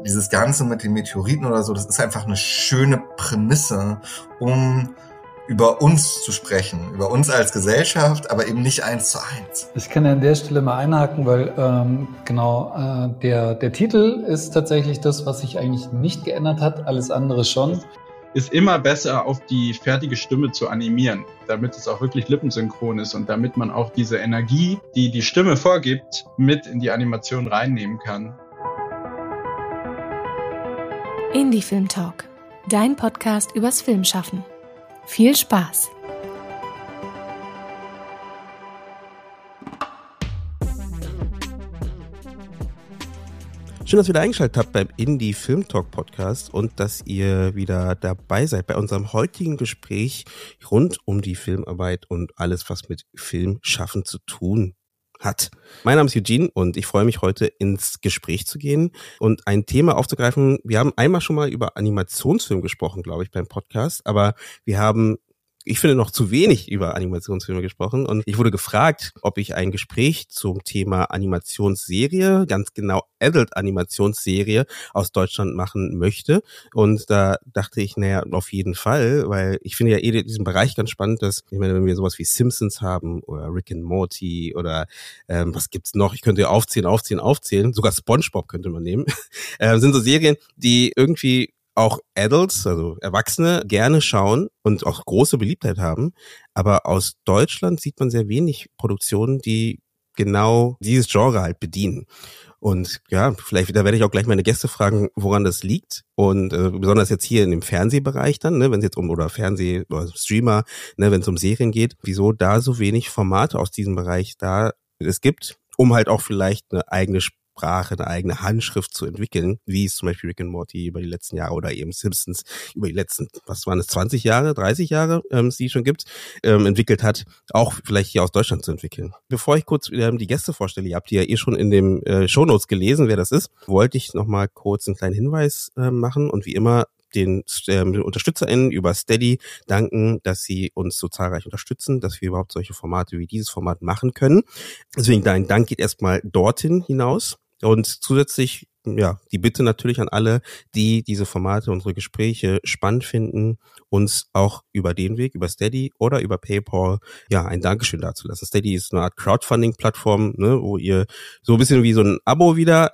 dieses Ganze mit den Meteoriten oder so, das ist einfach eine schöne Prämisse, um über uns zu sprechen, über uns als Gesellschaft, aber eben nicht 1:1. Ich kann ja an der Stelle mal einhaken, weil der Titel ist tatsächlich das, was sich eigentlich nicht geändert hat, alles andere schon. Ist immer besser, auf die fertige Stimme zu animieren, damit es auch wirklich lippensynchron ist und damit man auch diese Energie, die die Stimme vorgibt, mit in die Animation reinnehmen kann. Indie Film Talk, dein Podcast übers Filmschaffen. Viel Spaß! Schön, dass ihr wieder eingeschaltet habt beim Indie Film Talk Podcast und dass ihr wieder dabei seid bei unserem heutigen Gespräch rund um die Filmarbeit und alles, was mit Filmschaffen zu tun hat. Mein Name ist Eugene und ich freue mich, heute ins Gespräch zu gehen und ein Thema aufzugreifen. Wir haben einmal schon mal über Animationsfilm gesprochen, glaube ich, beim Podcast, aber wir haben, ich finde, noch zu wenig über Animationsfilme gesprochen und ich wurde gefragt, ob ich ein Gespräch zum Thema Animationsserie, ganz genau Adult-Animationsserie aus Deutschland machen möchte und da dachte ich, naja, auf jeden Fall, weil ich finde ja diesen Bereich ganz spannend, dass, ich meine, wenn wir sowas wie Simpsons haben oder Rick and Morty oder was gibt's noch, ich könnte ja aufzählen, sogar SpongeBob könnte man nehmen, sind so Serien, die irgendwie auch Adults, also Erwachsene, gerne schauen und auch große Beliebtheit haben. Aber aus Deutschland sieht man sehr wenig Produktionen, die genau dieses Genre halt bedienen. Und ja, vielleicht, da werde ich auch gleich meine Gäste fragen, woran das liegt. Und besonders jetzt hier in dem Fernsehbereich dann, ne, wenn es jetzt oder Fernseh- oder Streamer, ne, wenn es um Serien geht, wieso da so wenig Formate aus diesem Bereich da es gibt, um halt auch vielleicht eine eigene Sprache, eine eigene Handschrift zu entwickeln, wie es zum Beispiel Rick and Morty über die letzten Jahre oder eben Simpsons über die letzten, was waren es, 20 Jahre, 30 Jahre, die schon gibt, entwickelt hat, auch vielleicht hier aus Deutschland zu entwickeln. Bevor ich kurz die Gäste vorstelle, ihr habt die ja schon in den Shownotes gelesen, wer das ist, wollte ich nochmal kurz einen kleinen Hinweis machen und wie immer den UnterstützerInnen über Steady danken, dass sie uns so zahlreich unterstützen, dass wir überhaupt solche Formate wie dieses Format machen können. Deswegen dein Dank geht erstmal dorthin hinaus. Und zusätzlich, ja, die Bitte natürlich an alle, die diese Formate, unsere Gespräche spannend finden, uns auch über den Weg, über Steady oder über PayPal, ja, ein Dankeschön dazulassen. Steady ist eine Art Crowdfunding-Plattform, ne, wo ihr so ein bisschen wie so ein Abo wieder,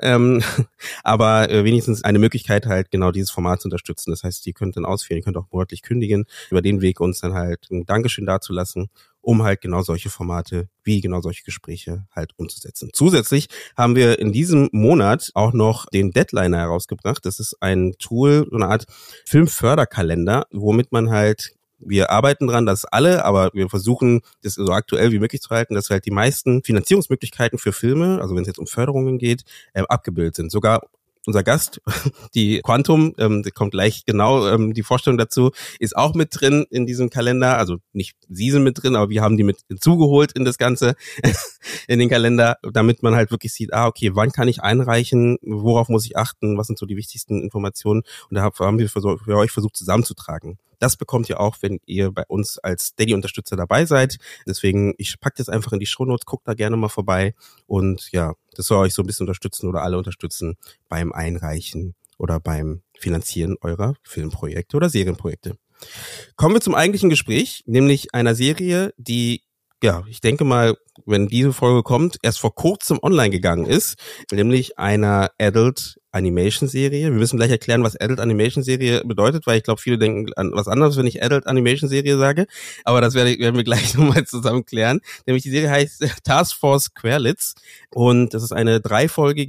aber wenigstens eine Möglichkeit halt genau dieses Format zu unterstützen. Das heißt, ihr könnt dann ausführen, ihr könnt auch monatlich kündigen, über den Weg uns dann halt ein Dankeschön dazulassen, um halt genau solche Formate wie genau solche Gespräche halt umzusetzen. Zusätzlich haben wir in diesem Monat auch noch den Deadliner herausgebracht. Das ist ein Tool, so eine Art Filmförderkalender, womit man halt, wir arbeiten dran, das alle, aber wir versuchen, das so aktuell wie möglich zu halten, dass halt die meisten Finanzierungsmöglichkeiten für Filme, also wenn es jetzt um Förderungen geht, abgebildet sind. Sogar unser Gast, die Quantum, kommt gleich genau, die Vorstellung dazu, ist auch mit drin in diesem Kalender. Also nicht sie sind mit drin, aber wir haben die mit hinzugeholt in das Ganze, in den Kalender, damit man halt wirklich sieht, okay, wann kann ich einreichen, worauf muss ich achten, was sind so die wichtigsten Informationen. Und da haben wir für euch versucht zusammenzutragen. Das bekommt ihr auch, wenn ihr bei uns als Steady-Unterstützer dabei seid. Deswegen, ich packe das einfach in die Shownotes, guckt da gerne mal vorbei. Und ja, das soll euch so ein bisschen unterstützen oder alle unterstützen beim Einreichen oder beim Finanzieren eurer Filmprojekte oder Serienprojekte. Kommen wir zum eigentlichen Gespräch, nämlich einer Serie, die, ja, ich denke mal, wenn diese Folge kommt, erst vor kurzem online gegangen ist, nämlich einer Adult-Animation-Serie. Wir müssen gleich erklären, was Adult-Animation-Serie bedeutet, weil ich glaube, viele denken an was anderes, wenn ich Adult-Animation-Serie sage. Aber das werden wir gleich nochmal zusammen klären. Nämlich die Serie heißt Task Force Squarelets und das ist eine 3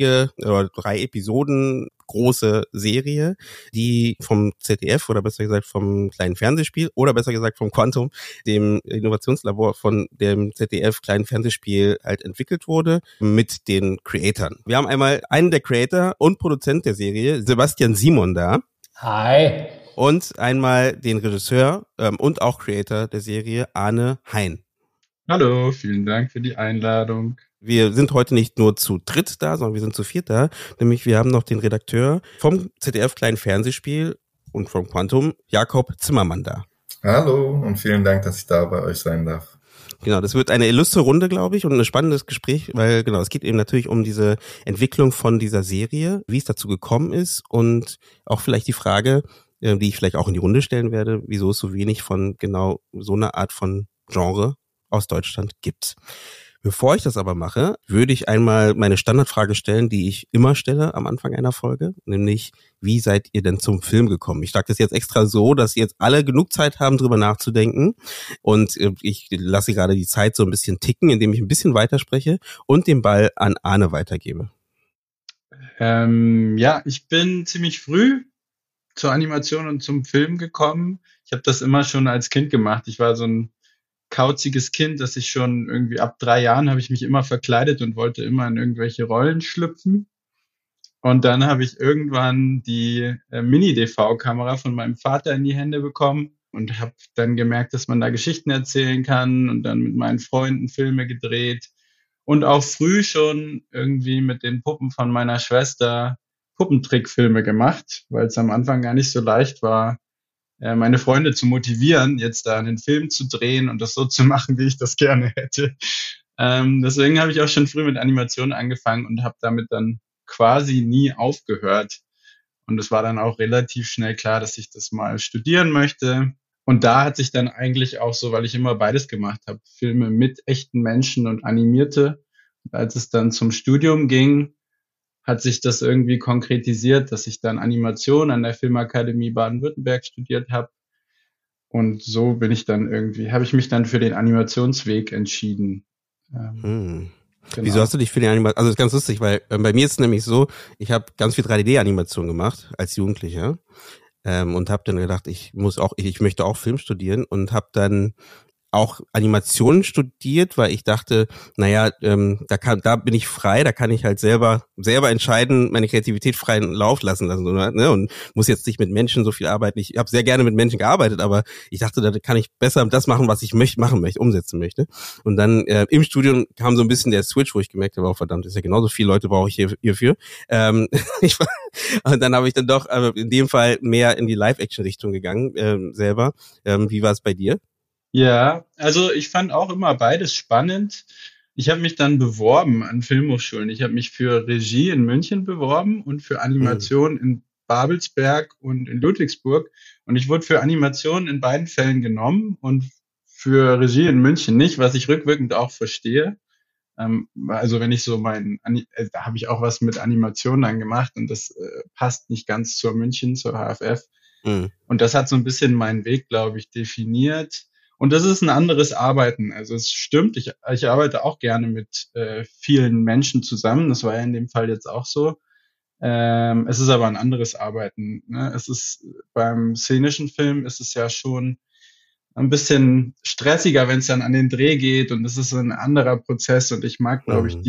Episoden große Serie, die vom ZDF oder besser gesagt vom kleinen Fernsehspiel oder besser gesagt vom Quantum, dem Innovationslabor von dem ZDF kleinen Fernsehspiel halt entwickelt wurde mit den Creatoren. Wir haben einmal einen der Creator und Produzent der Serie, Sebastian Simon da. Hi. Und einmal den Regisseur und auch Creator der Serie, Arne Hein. Hallo, vielen Dank für die Einladung. Wir sind heute nicht nur zu dritt da, sondern wir sind zu viert da. Nämlich wir haben noch den Redakteur vom ZDF kleinen Fernsehspiel und vom Quantum, Jakob Zimmermann da. Hallo und vielen Dank, dass ich da bei euch sein darf. Genau, das wird eine illustre Runde, glaube ich, und ein spannendes Gespräch, weil genau, es geht eben natürlich um diese Entwicklung von dieser Serie, wie es dazu gekommen ist und auch vielleicht die Frage, die ich vielleicht auch in die Runde stellen werde, wieso es so wenig von genau so einer Art von Genre aus Deutschland gibt. Bevor ich das aber mache, würde ich einmal meine Standardfrage stellen, die ich immer stelle am Anfang einer Folge, nämlich, wie seid ihr denn zum Film gekommen? Ich sage das jetzt extra so, dass jetzt alle genug Zeit haben, drüber nachzudenken, und ich lasse gerade die Zeit so ein bisschen ticken, indem ich ein bisschen weiterspreche und den Ball an Arne weitergebe. Ja, ich bin ziemlich früh zur Animation und zum Film gekommen. Ich habe das immer schon als Kind gemacht. Ich war so ein kauziges Kind, dass ich schon irgendwie ab 3 Jahren habe ich mich immer verkleidet und wollte immer in irgendwelche Rollen schlüpfen. Und dann habe ich irgendwann die Mini-DV-Kamera von meinem Vater in die Hände bekommen und habe dann gemerkt, dass man da Geschichten erzählen kann, und dann mit meinen Freunden Filme gedreht und auch früh schon irgendwie mit den Puppen von meiner Schwester Puppentrickfilme gemacht, weil es am Anfang gar nicht so leicht war, meine Freunde zu motivieren, jetzt da einen Film zu drehen und das so zu machen, wie ich das gerne hätte. Deswegen habe ich auch schon früh mit Animation angefangen und habe damit dann quasi nie aufgehört. Und es war dann auch relativ schnell klar, dass ich das mal studieren möchte. Und da hat sich dann eigentlich auch so, weil ich immer beides gemacht habe, Filme mit echten Menschen und animierte. Und als es dann zum Studium ging, hat sich das irgendwie konkretisiert, dass ich dann Animation an der Filmakademie Baden-Württemberg studiert habe. Und so habe ich mich dann für den Animationsweg entschieden. Genau. Wieso hast du dich für die Animation, also das ist ganz lustig, weil bei mir ist es nämlich so, ich habe ganz viel 3D-Animation gemacht als Jugendlicher, und habe dann gedacht, ich möchte auch Film studieren, und habe dann auch Animationen studiert, weil ich dachte, naja, da bin ich frei, da kann ich halt selber entscheiden, meine Kreativität freien Lauf lassen, ne? Und muss jetzt nicht mit Menschen so viel arbeiten. Ich habe sehr gerne mit Menschen gearbeitet, aber ich dachte, da kann ich besser das machen, was ich umsetzen möchte. Und dann im Studium kam so ein bisschen der Switch, wo ich gemerkt habe, oh verdammt, ist ja genauso viele Leute brauche ich hierfür. Und dann habe ich dann doch in dem Fall mehr in die Live-Action-Richtung gegangen, selber. Wie war es bei dir? Ja, also ich fand auch immer beides spannend. Ich habe mich dann beworben an Filmhochschulen. Ich habe mich für Regie in München beworben und für Animation in Babelsberg und in Ludwigsburg. Und ich wurde für Animation in beiden Fällen genommen und für Regie in München nicht, was ich rückwirkend auch verstehe. Also wenn ich so da habe ich auch was mit Animation dann gemacht, und das passt nicht ganz zur HFF. Und das hat so ein bisschen meinen Weg, glaube ich, definiert. Und das ist ein anderes Arbeiten. Also es stimmt, ich arbeite auch gerne mit vielen Menschen zusammen. Das war ja in dem Fall jetzt auch so. Es ist aber ein anderes Arbeiten, ne? Es ist beim szenischen Film ist es ja schon ein bisschen stressiger, wenn es dann an den Dreh geht, und es ist so ein anderer Prozess, und ich mag, glaube ich,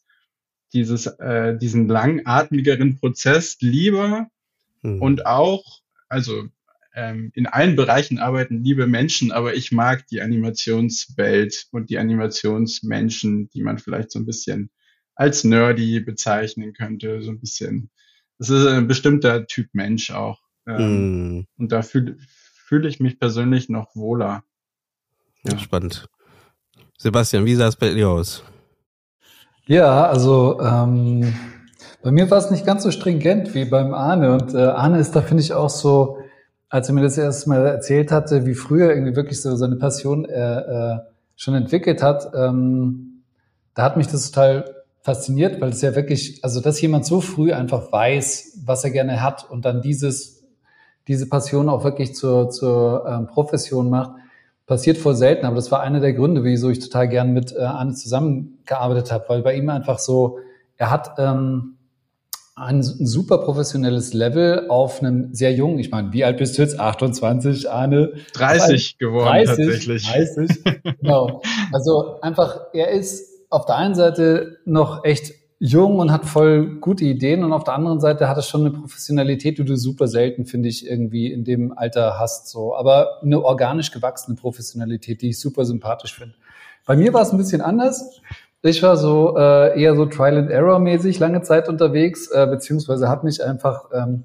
diesen langatmigeren Prozess lieber, und auch, also in allen Bereichen arbeiten liebe Menschen, aber ich mag die Animationswelt und die Animationsmenschen, die man vielleicht so ein bisschen als nerdy bezeichnen könnte, so ein bisschen. Das ist ein bestimmter Typ Mensch auch. Und da fühle ich mich persönlich noch wohler. Ja. Spannend. Sebastian, wie sah es bei dir aus? Ja, also bei mir war es nicht ganz so stringent wie beim Arne. Und Arne ist da, finde ich, auch so, als er mir das erste Mal erzählt hatte, wie früher irgendwie wirklich so seine Passion schon entwickelt hat, da hat mich das total fasziniert, weil es ja wirklich, also dass jemand so früh einfach weiß, was er gerne hat und dann diese Passion auch wirklich zur Profession macht, passiert voll selten. Aber das war einer der Gründe, wieso ich total gern mit Arne zusammengearbeitet habe, weil bei ihm einfach so, er hat ein super professionelles Level auf einem sehr jungen, ich meine, wie alt bist du jetzt? 28, Arne? 30 geworden, tatsächlich. 30, genau. Also einfach, er ist auf der einen Seite noch echt jung und hat voll gute Ideen, und auf der anderen Seite hat er schon eine Professionalität, die du super selten, finde ich, irgendwie in dem Alter hast, so. Aber eine organisch gewachsene Professionalität, die ich super sympathisch finde. Bei mir war es ein bisschen anders. Ich war so eher so Trial-and-Error-mäßig lange Zeit unterwegs, beziehungsweise habe mich einfach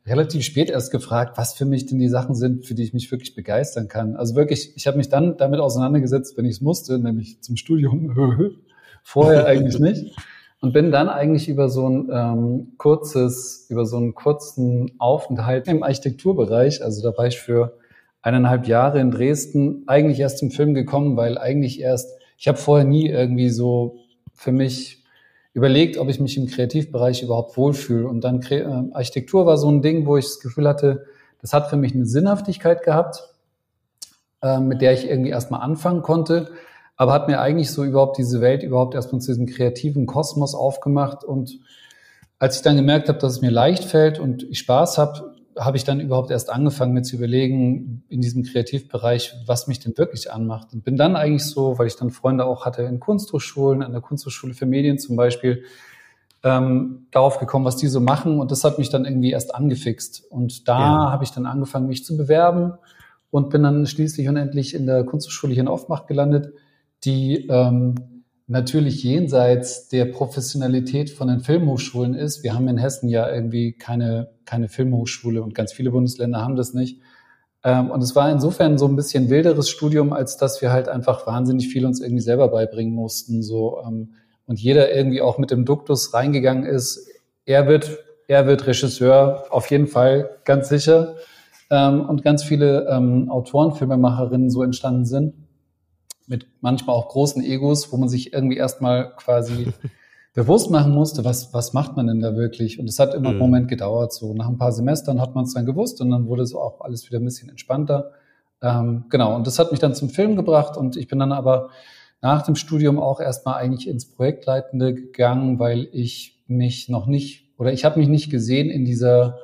relativ spät erst gefragt, was für mich denn die Sachen sind, für die ich mich wirklich begeistern kann. Also wirklich, ich habe mich dann damit auseinandergesetzt, wenn ich es musste, nämlich zum Studium, vorher eigentlich nicht. Und bin dann eigentlich über so einen kurzen Aufenthalt im Architekturbereich, also da war ich für 1,5 Jahre in Dresden, eigentlich erst zum Film gekommen, weil ich habe vorher nie irgendwie so für mich überlegt, ob ich mich im Kreativbereich überhaupt wohlfühle. Und dann Architektur war so ein Ding, wo ich das Gefühl hatte, das hat für mich eine Sinnhaftigkeit gehabt, mit der ich irgendwie erstmal anfangen konnte, aber hat mir eigentlich so überhaupt diese Welt überhaupt erstmal zu diesem kreativen Kosmos aufgemacht. Und als ich dann gemerkt habe, dass es mir leicht fällt und ich Spaß habe ich dann überhaupt erst angefangen, mir zu überlegen, in diesem Kreativbereich, was mich denn wirklich anmacht. Und bin dann eigentlich so, weil ich dann Freunde auch hatte in Kunsthochschulen, an der Kunsthochschule für Medien zum Beispiel, darauf gekommen, was die so machen. Und das hat mich dann irgendwie erst angefixt. Und da habe ich dann angefangen, mich zu bewerben und bin dann schließlich und endlich in der Kunsthochschule hier in Offenbach gelandet, die natürlich jenseits der Professionalität von den Filmhochschulen ist. Wir haben in Hessen ja irgendwie keine Filmhochschule und ganz viele Bundesländer haben das nicht. Und es war insofern so ein bisschen wilderes Studium, als dass wir halt einfach wahnsinnig viel uns irgendwie selber beibringen mussten. Und jeder irgendwie auch mit dem Duktus reingegangen ist, er wird Regisseur, auf jeden Fall, ganz sicher. Und ganz viele Autoren, Filmemacherinnen so entstanden sind, mit manchmal auch großen Egos, wo man sich irgendwie erstmal quasi bewusst machen musste, was macht man denn da wirklich? Und es hat immer einen Moment gedauert. So nach ein paar Semestern hat man es dann gewusst und dann wurde so auch alles wieder ein bisschen entspannter. Genau, und das hat mich dann zum Film gebracht und ich bin dann aber nach dem Studium auch erstmal eigentlich ins Projektleitende gegangen, weil ich habe mich nicht gesehen in dieser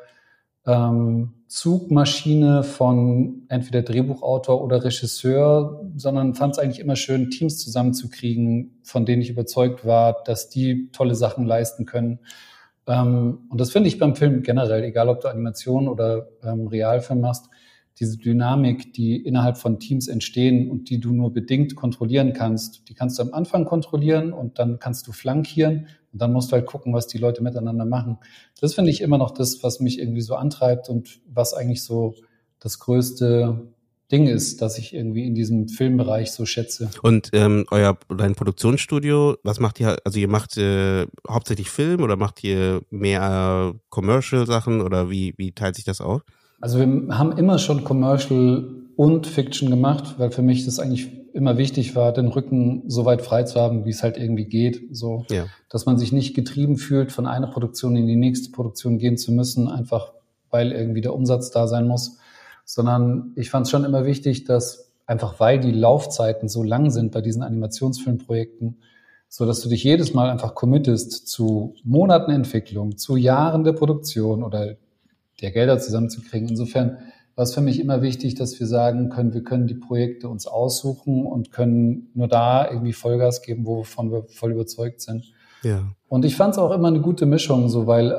Zugmaschine von entweder Drehbuchautor oder Regisseur, sondern fand es eigentlich immer schön, Teams zusammenzukriegen, von denen ich überzeugt war, dass die tolle Sachen leisten können. Und das finde ich beim Film generell, egal ob du Animation oder Realfilm machst, diese Dynamik, die innerhalb von Teams entstehen und die du nur bedingt kontrollieren kannst, die kannst du am Anfang kontrollieren und dann kannst du flankieren und dann musst du halt gucken, was die Leute miteinander machen. Das finde ich immer noch das, was mich irgendwie so antreibt und was eigentlich so das größte Ding ist, das ich irgendwie in diesem Filmbereich so schätze. Und dein Produktionsstudio, was macht ihr? Also ihr macht hauptsächlich Film oder macht ihr mehr Commercial-Sachen oder wie teilt sich das auf? Also wir haben immer schon Commercial und Fiction gemacht, weil für mich das eigentlich immer wichtig war, den Rücken so weit frei zu haben, wie es halt irgendwie geht. So, dass man sich nicht getrieben fühlt, von einer Produktion in die nächste Produktion gehen zu müssen, einfach weil irgendwie der Umsatz da sein muss. Sondern ich fand es schon immer wichtig, dass einfach weil die Laufzeiten so lang sind bei diesen Animationsfilmprojekten, so dass du dich jedes Mal einfach committest zu Monaten Entwicklung, zu Jahren der Produktion oder der Gelder zusammenzukriegen. Insofern war es für mich immer wichtig, dass wir sagen können, wir können die Projekte uns aussuchen und können nur da irgendwie Vollgas geben, wovon wir voll überzeugt sind. Ja. Und ich fand es auch immer eine gute Mischung, so weil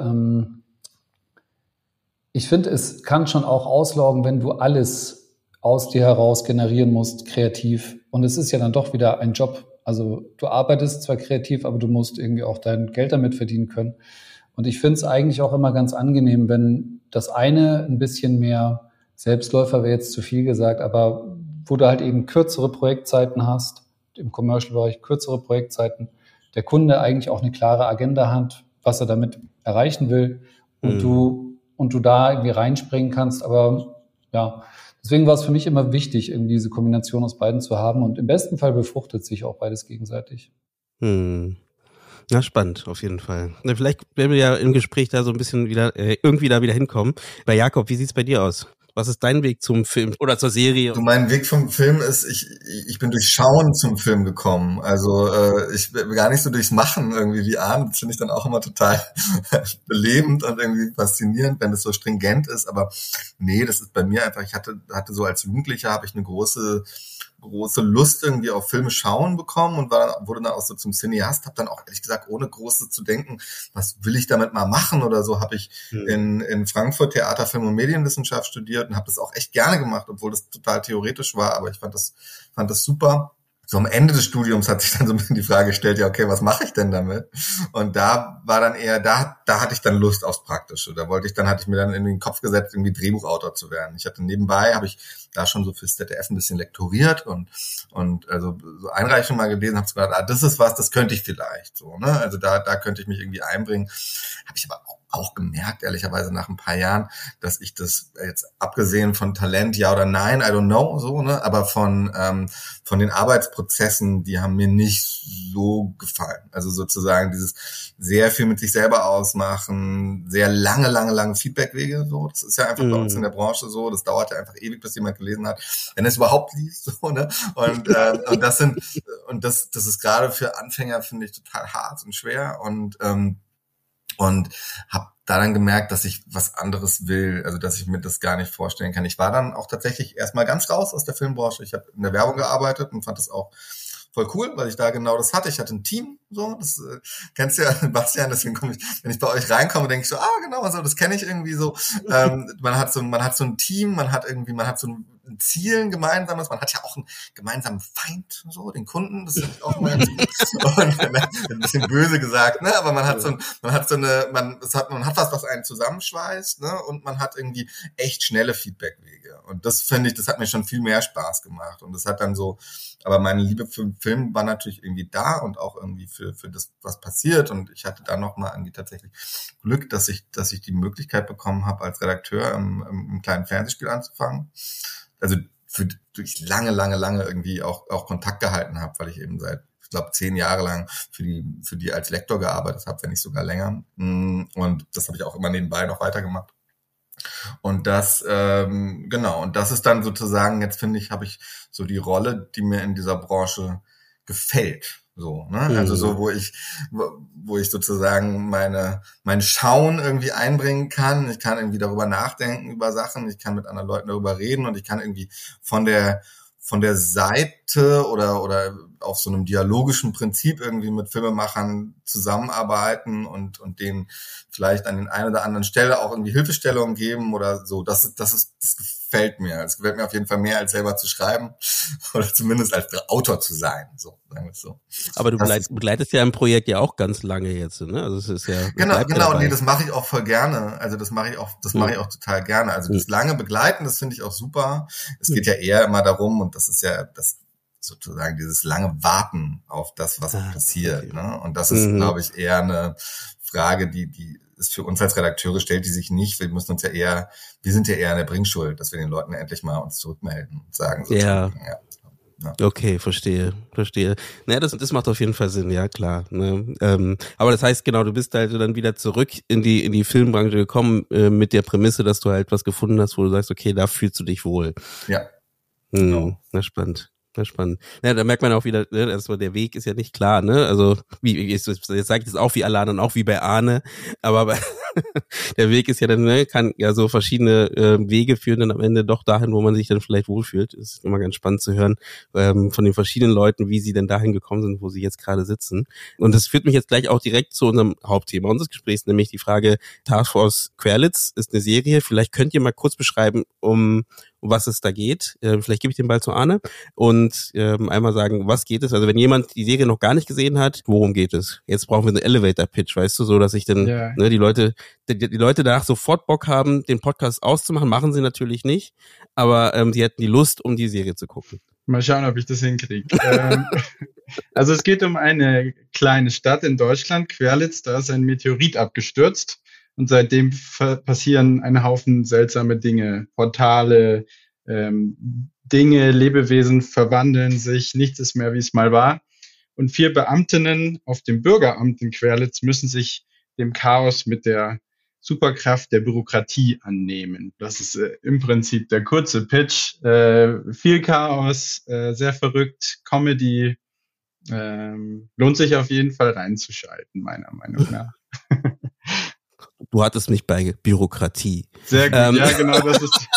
ich finde, es kann schon auch auslaugen, wenn du alles aus dir heraus generieren musst, kreativ. Und es ist ja dann doch wieder ein Job. Also du arbeitest zwar kreativ, aber du musst irgendwie auch dein Geld damit verdienen können. Und ich finde es eigentlich auch immer ganz angenehm, wenn das eine ein bisschen mehr Selbstläufer wäre jetzt zu viel gesagt, aber wo du halt eben kürzere Projektzeiten hast, im Commercial-Bereich kürzere Projektzeiten, der Kunde eigentlich auch eine klare Agenda hat, was er damit erreichen will und du da irgendwie reinspringen kannst. Aber ja, deswegen war es für mich immer wichtig, irgendwie diese Kombination aus beiden zu haben und im besten Fall befruchtet sich auch beides gegenseitig. Na, spannend, auf jeden Fall. Vielleicht werden wir ja im Gespräch da so ein bisschen irgendwie da wieder hinkommen. Bei Jakob, wie sieht's bei dir aus? Was ist dein Weg zum Film oder zur Serie? Du, mein Weg vom Film ist, ich bin durch Schauen zum Film gekommen. Also ich bin gar nicht so durchs Machen irgendwie wie Arne. Das finde ich dann auch immer total belebend und irgendwie faszinierend, wenn es so stringent ist. Aber nee, das ist bei mir einfach, ich hatte so als Jugendlicher habe ich eine große Lust irgendwie auf Filme schauen bekommen und wurde dann auch so zum Cineast, habe dann auch ehrlich gesagt, ohne große zu denken, was will ich damit mal machen oder so, habe ich in Frankfurt Theater, Film und Medienwissenschaft studiert und habe das auch echt gerne gemacht, obwohl das total theoretisch war, aber ich fand das super. so am Ende des Studiums hat sich dann so ein bisschen die Frage gestellt, ja, okay, was mache ich denn damit? Und da war dann eher, da hatte ich dann Lust aufs Praktische. Hatte ich mir dann in den Kopf gesetzt, irgendwie Drehbuchautor zu werden. Habe ich da schon so fürs ZDF ein bisschen lektoriert und also so Einreichungen mal gelesen, habe gedacht, das ist was, das könnte ich vielleicht so, ne? Also da könnte ich mich irgendwie einbringen. Habe ich aber auch gemerkt, ehrlicherweise nach ein paar Jahren, dass ich das jetzt abgesehen von Talent, ja oder nein, I don't know, so, ne, aber von den Arbeitsprozessen, die haben mir nicht so gefallen. Also sozusagen dieses sehr viel mit sich selber ausmachen, sehr lange Feedbackwege, so, das ist ja einfach bei uns in der Branche so, das dauert ja einfach ewig, bis jemand gelesen hat, wenn es überhaupt liest, so, ne, und das ist gerade für Anfänger, finde ich, total hart und schwer und habe da dann gemerkt, dass ich was anderes will, also dass ich mir das gar nicht vorstellen kann. Ich war dann auch tatsächlich erstmal ganz raus aus der Filmbranche. Ich habe in der Werbung gearbeitet und fand das auch voll cool, weil ich da genau das hatte. Ich hatte ein Team, so, das kennst du ja, Bastian, deswegen wenn ich bei euch reinkomme, denke ich so, genau, so, das kenne ich irgendwie so. Man hat so ein Team, man hat so ein Ziel, ein gemeinsames, man hat ja auch einen gemeinsamen Feind, so, den Kunden, das ist auch mal und, ein bisschen böse gesagt, ne, aber man hat was einen zusammenschweißt, ne, und man hat irgendwie echt schnelle Feedbackwege. Und das finde ich, das hat mir schon viel mehr Spaß gemacht. Und das hat dann so, aber meine Liebe für den Film war natürlich irgendwie da und auch irgendwie für das, was passiert. Und ich hatte da nochmal irgendwie tatsächlich Glück, dass ich die Möglichkeit bekommen habe, als Redakteur im kleinen Fernsehspiel anzufangen. Also durch lange irgendwie auch Kontakt gehalten habe, weil ich eben seit, ich glaube, 10 Jahre lang für die als Lektor gearbeitet habe, wenn nicht sogar länger. Und das habe ich auch immer nebenbei noch weitergemacht. Und das, und das ist dann sozusagen, jetzt finde ich, habe ich so die Rolle, die mir in dieser Branche gefällt. So, ne? Also so, wo ich sozusagen mein Schauen irgendwie einbringen kann. Ich kann irgendwie darüber nachdenken über Sachen, ich kann mit anderen Leuten darüber reden und ich kann irgendwie von der Seite oder auf so einem dialogischen Prinzip irgendwie mit Filmemachern zusammenarbeiten und denen vielleicht an den einen oder anderen Stelle auch irgendwie Hilfestellungen geben oder so. Das gefällt mir. Es gefällt mir auf jeden Fall mehr, als selber zu schreiben oder zumindest als Autor zu sein. So, sagen wir es so. Aber du begleitest ja ein Projekt ja auch ganz lange jetzt, ne? Also es ist ja genau. Nee, das mache ich auch voll gerne. Also das mache ich auch total gerne. Also das lange Begleiten, das finde ich auch super. Es geht ja eher immer darum, und das ist ja das sozusagen dieses lange Warten auf das, was passiert. Okay. Ne? Und das ist, glaube ich, eher eine Frage, die ist für uns als Redakteure, stellt die sich nicht. Wir sind ja eher in der Bringschuld, dass wir den Leuten endlich mal uns zurückmelden und sagen, ja. Okay, verstehe. Naja, das macht auf jeden Fall Sinn, ja klar. Ne? Aber das heißt, genau, du bist halt dann wieder zurück in die Filmbranche gekommen mit der Prämisse, dass du halt was gefunden hast, wo du sagst, okay, da fühlst du dich wohl. Ja. Genau. Na, spannend. Ja, da merkt man auch wieder, ne, also der Weg ist ja nicht klar, ne? Also jetzt sage ich das auch wie alle anderen, auch wie bei Arne, aber der Weg ist ja dann, ne, kann ja so verschiedene Wege führen dann am Ende doch dahin, wo man sich dann vielleicht wohlfühlt. Ist immer ganz spannend zu hören von den verschiedenen Leuten, wie sie denn dahin gekommen sind, wo sie jetzt gerade sitzen. Und das führt mich jetzt gleich auch direkt zu unserem Hauptthema unseres Gesprächs, nämlich die Frage, Taskforce Querlitz ist eine Serie. Vielleicht könnt ihr mal kurz beschreiben, um was es da geht. Vielleicht gebe ich den Ball zu Arne und einmal sagen, was geht es? Also wenn jemand die Serie noch gar nicht gesehen hat, worum geht es? Jetzt brauchen wir einen Elevator-Pitch, weißt du, so dass ich dann ne, die Leute danach sofort Bock haben, den Podcast auszumachen. Machen sie natürlich nicht, aber sie hätten die Lust, um die Serie zu gucken. Mal schauen, ob ich das hinkriege. Also es geht um eine kleine Stadt in Deutschland, Querlitz, da ist ein Meteorit abgestürzt. Und seitdem passieren ein Haufen seltsame Dinge. Portale, Dinge, Lebewesen verwandeln sich, nichts ist mehr, wie es mal war. Und 4 Beamtinnen auf dem Bürgeramt in Querlitz müssen sich dem Chaos mit der Superkraft der Bürokratie annehmen. Das ist im Prinzip der kurze Pitch. Viel Chaos, sehr verrückt, Comedy. Lohnt sich auf jeden Fall reinzuschalten, meiner Meinung nach. Du hattest mich bei Bürokratie. Sehr gut, ja genau, das ist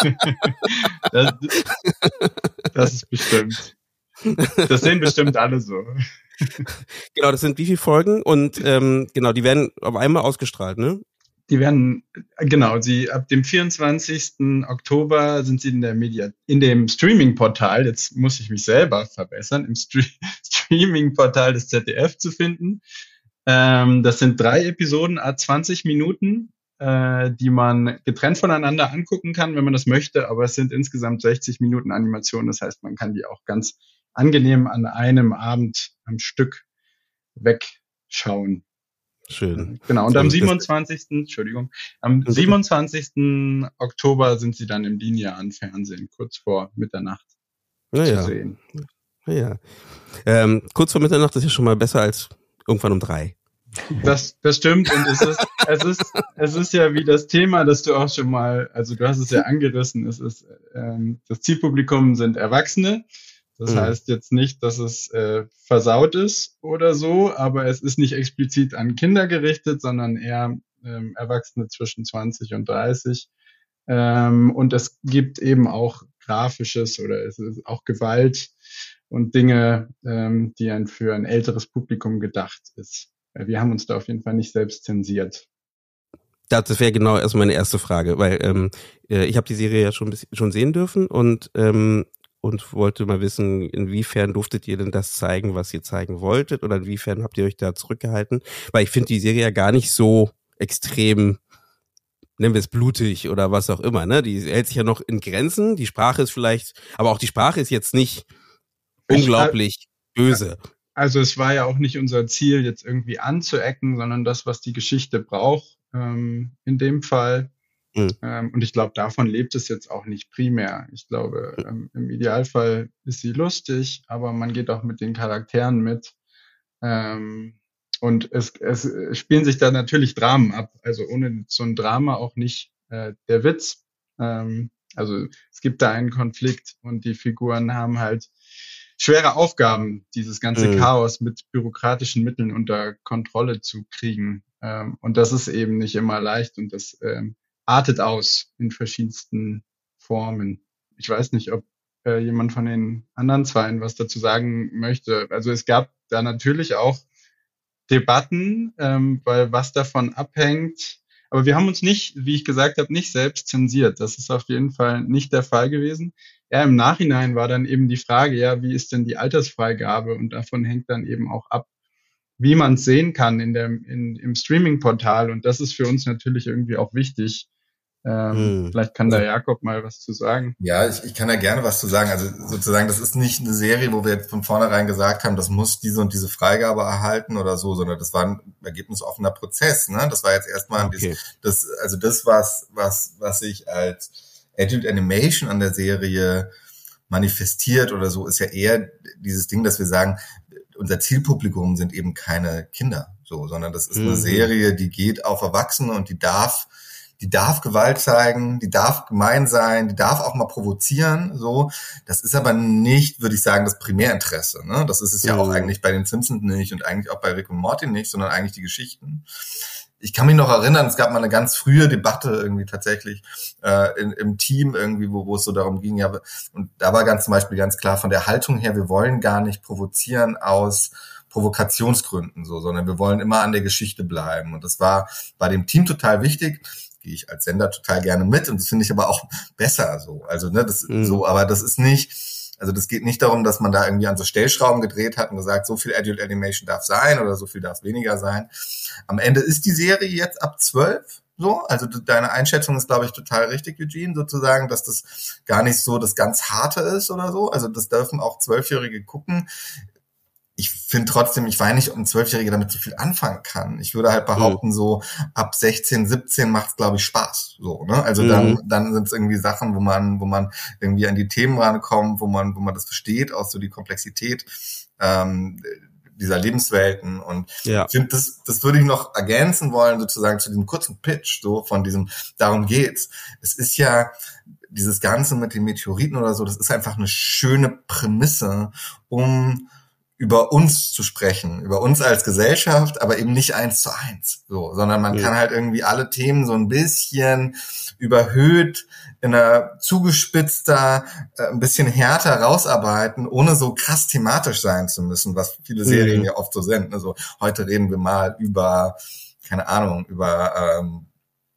das ist bestimmt. Das sehen bestimmt alle so. Genau, das sind wie viele Folgen und genau, die werden auf einmal ausgestrahlt, ne? Die werden, genau, ab dem 24. Oktober sind sie in dem Streaming-Portal, jetzt muss ich mich selber verbessern, im Streaming-Portal des ZDF zu finden. Das sind 3 Episoden, 20 Minuten, die man getrennt voneinander angucken kann, wenn man das möchte, aber es sind insgesamt 60 Minuten Animation, das heißt, man kann die auch ganz angenehm an einem Abend am Stück wegschauen. Schön. Genau, und am 27. Oktober sind sie dann im linearen Fernsehen, kurz vor Mitternacht zu sehen. Naja. Kurz vor Mitternacht ist ja schon mal besser als irgendwann um 3. Das stimmt, und es ist ja wie das Thema, das du auch schon mal, also du hast es ja angerissen, das Zielpublikum sind Erwachsene. Das heißt jetzt nicht, dass es versaut ist oder so, aber es ist nicht explizit an Kinder gerichtet, sondern eher Erwachsene zwischen 20 und 30. Und es gibt eben auch Grafisches oder es ist auch Gewalt und Dinge, die für ein älteres Publikum gedacht ist. Wir haben uns da auf jeden Fall nicht selbst zensiert. Das wäre genau erstmal meine erste Frage, weil ich habe die Serie ja schon sehen dürfen und wollte mal wissen, inwiefern durftet ihr denn das zeigen, was ihr zeigen wolltet, oder inwiefern habt ihr euch da zurückgehalten? Weil ich finde die Serie ja gar nicht so extrem, nennen wir es blutig oder was auch immer, ne? Die hält sich ja noch in Grenzen, die Sprache ist vielleicht, aber auch die Sprache ist jetzt nicht unglaublich böse. Also es war ja auch nicht unser Ziel, jetzt irgendwie anzuecken, sondern das, was die Geschichte braucht, in dem Fall. Und ich glaube, davon lebt es jetzt auch nicht primär. Ich glaube, im Idealfall ist sie lustig, aber man geht auch mit den Charakteren mit. Und es spielen sich da natürlich Dramen ab. Also ohne so ein Drama auch nicht der Witz. Also es gibt da einen Konflikt und die Figuren haben halt schwere Aufgaben, dieses ganze Chaos mit bürokratischen Mitteln unter Kontrolle zu kriegen. Und das ist eben nicht immer leicht, und das artet aus in verschiedensten Formen. Ich weiß nicht, ob jemand von den anderen Zweien was dazu sagen möchte. Also es gab da natürlich auch Debatten, weil was davon abhängt. Aber wir haben uns nicht, wie ich gesagt habe, nicht selbst zensiert. Das ist auf jeden Fall nicht der Fall gewesen. Ja, im Nachhinein war dann eben die Frage, ja, wie ist denn die Altersfreigabe? Und davon hängt dann eben auch ab, wie man es sehen kann im Streaming-Portal. Und das ist für uns natürlich irgendwie auch wichtig. Vielleicht kann da Jakob mal was zu sagen. Ja, ich kann da gerne was zu sagen. Also sozusagen, das ist nicht eine Serie, wo wir jetzt von vornherein gesagt haben, das muss diese und diese Freigabe erhalten oder so, sondern das war ein ergebnisoffener Prozess. Ne? Das war jetzt erstmal das, was sich als Adult Animation an der Serie manifestiert oder so, ist ja eher dieses Ding, dass wir sagen, unser Zielpublikum sind eben keine Kinder, so, sondern das ist eine Serie, die geht auf Erwachsene und die darf Gewalt zeigen, die darf gemein sein, die darf auch mal provozieren, so. Das ist aber nicht, würde ich sagen, das Primärinteresse, ne? Das ist es ja auch eigentlich bei den Simpsons nicht und eigentlich auch bei Rick und Morty nicht, sondern eigentlich die Geschichten. Ich kann mich noch erinnern, es gab mal eine ganz frühe Debatte irgendwie tatsächlich im Team irgendwie, wo es so darum ging, ja, und da war zum Beispiel ganz klar von der Haltung her, wir wollen gar nicht provozieren aus Provokationsgründen, so, sondern wir wollen immer an der Geschichte bleiben. Und das war bei dem Team total wichtig. Gehe ich als Sender total gerne mit, und das finde ich aber auch besser so. Also, ne, das so, aber das ist nicht, also das geht nicht darum, dass man da irgendwie an so Stellschrauben gedreht hat und gesagt, so viel Adult Animation darf sein oder so viel darf weniger sein. Am Ende ist die Serie jetzt ab 12. So, also deine Einschätzung ist, glaube ich, total richtig, Eugene, sozusagen, dass das gar nicht so das ganz Harte ist oder so. Also das dürfen auch 12-Jährige gucken. Ich finde trotzdem, ich weiß nicht, ob ein 12-Jähriger damit so viel anfangen kann. Ich würde halt behaupten, so ab 16, 17 macht's, glaube ich, Spaß. So, ne? Also dann sind es irgendwie Sachen, wo man irgendwie an die Themen rankommt, wo man das versteht, auch so die Komplexität dieser Lebenswelten. Und ich finde, das würde ich noch ergänzen wollen, sozusagen zu diesem kurzen Pitch, so von diesem, darum geht's. Es ist ja dieses Ganze mit den Meteoriten oder so, das ist einfach eine schöne Prämisse, um über uns zu sprechen, über uns als Gesellschaft, aber eben nicht 1:1, so, sondern man kann halt irgendwie alle Themen so ein bisschen überhöht, in einer zugespitzter, ein bisschen härter rausarbeiten, ohne so krass thematisch sein zu müssen, was viele Serien ja oft so sind. Also heute reden wir mal über, keine Ahnung, über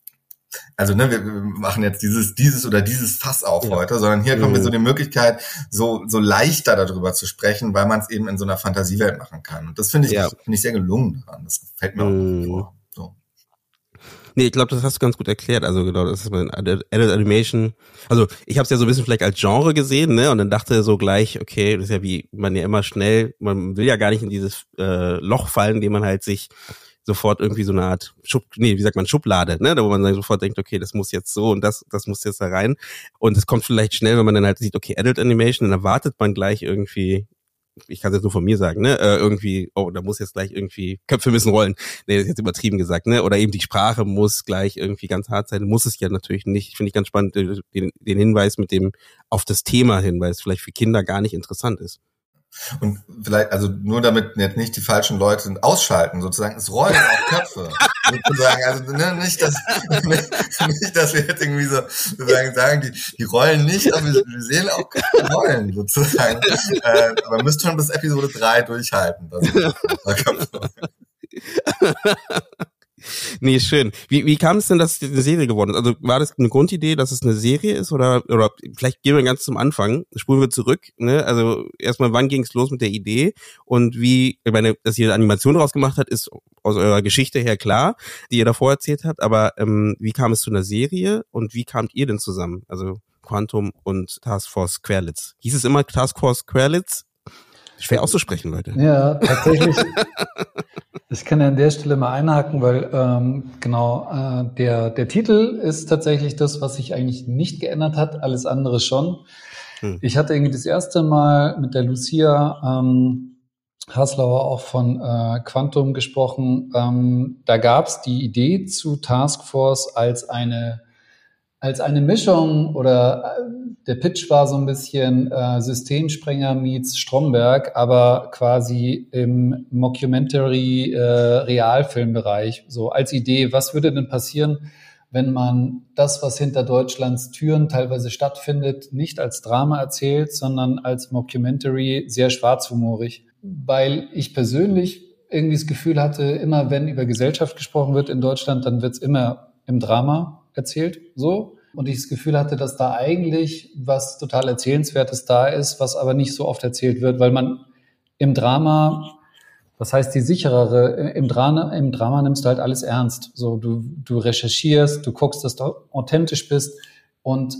also ne, wir machen jetzt dieses oder dieses Fass auf heute, sondern hier kommt mir so die Möglichkeit, so leichter darüber zu sprechen, weil man es eben in so einer Fantasiewelt machen kann. Und das finde ich sehr gelungen daran. Das fällt mir auch vor. So. Nee, ich glaube, das hast du ganz gut erklärt. Also genau, das ist Adult Animation. Also ich habe es ja so ein bisschen vielleicht als Genre gesehen, ne? Und dann dachte so gleich, okay, das ist ja wie man ja immer schnell, man will ja gar nicht in dieses Loch fallen, in dem man halt sich sofort irgendwie so eine Art Schublade, ne, da wo man dann sofort denkt, okay, das muss jetzt so und das muss jetzt da rein. Und es kommt vielleicht schnell, wenn man dann halt sieht, okay, Adult Animation, dann erwartet man gleich irgendwie, ich kann es jetzt nur von mir sagen, ne, irgendwie, oh, da muss jetzt gleich irgendwie, Köpfe müssen rollen. Nee, das ist jetzt übertrieben gesagt, ne, oder eben die Sprache muss gleich irgendwie ganz hart sein, muss es ja natürlich nicht. Finde ich ganz spannend, den Hinweis mit dem auf das Thema hin, weil es vielleicht für Kinder gar nicht interessant ist. Und vielleicht, also nur damit jetzt nicht die falschen Leute ausschalten, sozusagen, es rollen auch Köpfe. Sozusagen, also ne, nicht, dass wir jetzt irgendwie so sozusagen sagen, die rollen nicht, aber wir sehen auch Köpfe rollen, sozusagen. Aber müsst schon bis Episode 3 durchhalten. Nee, schön. Wie kam es denn, dass es eine Serie geworden ist? Also war das eine Grundidee, dass es eine Serie ist oder vielleicht gehen wir ganz zum Anfang, spulen wir zurück, ne? Also erstmal, wann ging es los mit der Idee und wie, ich meine, dass ihr eine Animation draus gemacht habt, ist aus eurer Geschichte her klar, die ihr davor erzählt habt, aber wie kam es zu einer Serie und wie kamt ihr denn zusammen? Also Quantum und Task Force Querlitz. Hieß es immer Task Force Querlitz? Schwer auszusprechen, Leute. Ja, tatsächlich. Ich kann ja an der Stelle mal einhaken, weil der Titel ist tatsächlich das, was sich eigentlich nicht geändert hat, alles andere schon. Ich hatte irgendwie das erste Mal mit der Lucia Haslauer auch von Quantum gesprochen. Da gab es die Idee zu Task Force als eine Mischung oder der Pitch war so ein bisschen Systemsprenger meets Stromberg, aber quasi im Mockumentary Realfilmbereich. So als Idee, was würde denn passieren, wenn man das, was hinter Deutschlands Türen teilweise stattfindet, nicht als Drama erzählt, sondern als Mockumentary sehr schwarzhumorig. Weil ich persönlich irgendwie das Gefühl hatte, immer wenn über Gesellschaft gesprochen wird in Deutschland, dann wird es immer im Drama erzählt, so. Und ich das Gefühl hatte, dass da eigentlich was total Erzählenswertes da ist, was aber nicht so oft erzählt wird, weil man im Drama, das heißt die sicherere, im Drama nimmst du halt alles ernst. So, du recherchierst, du guckst, dass du authentisch bist und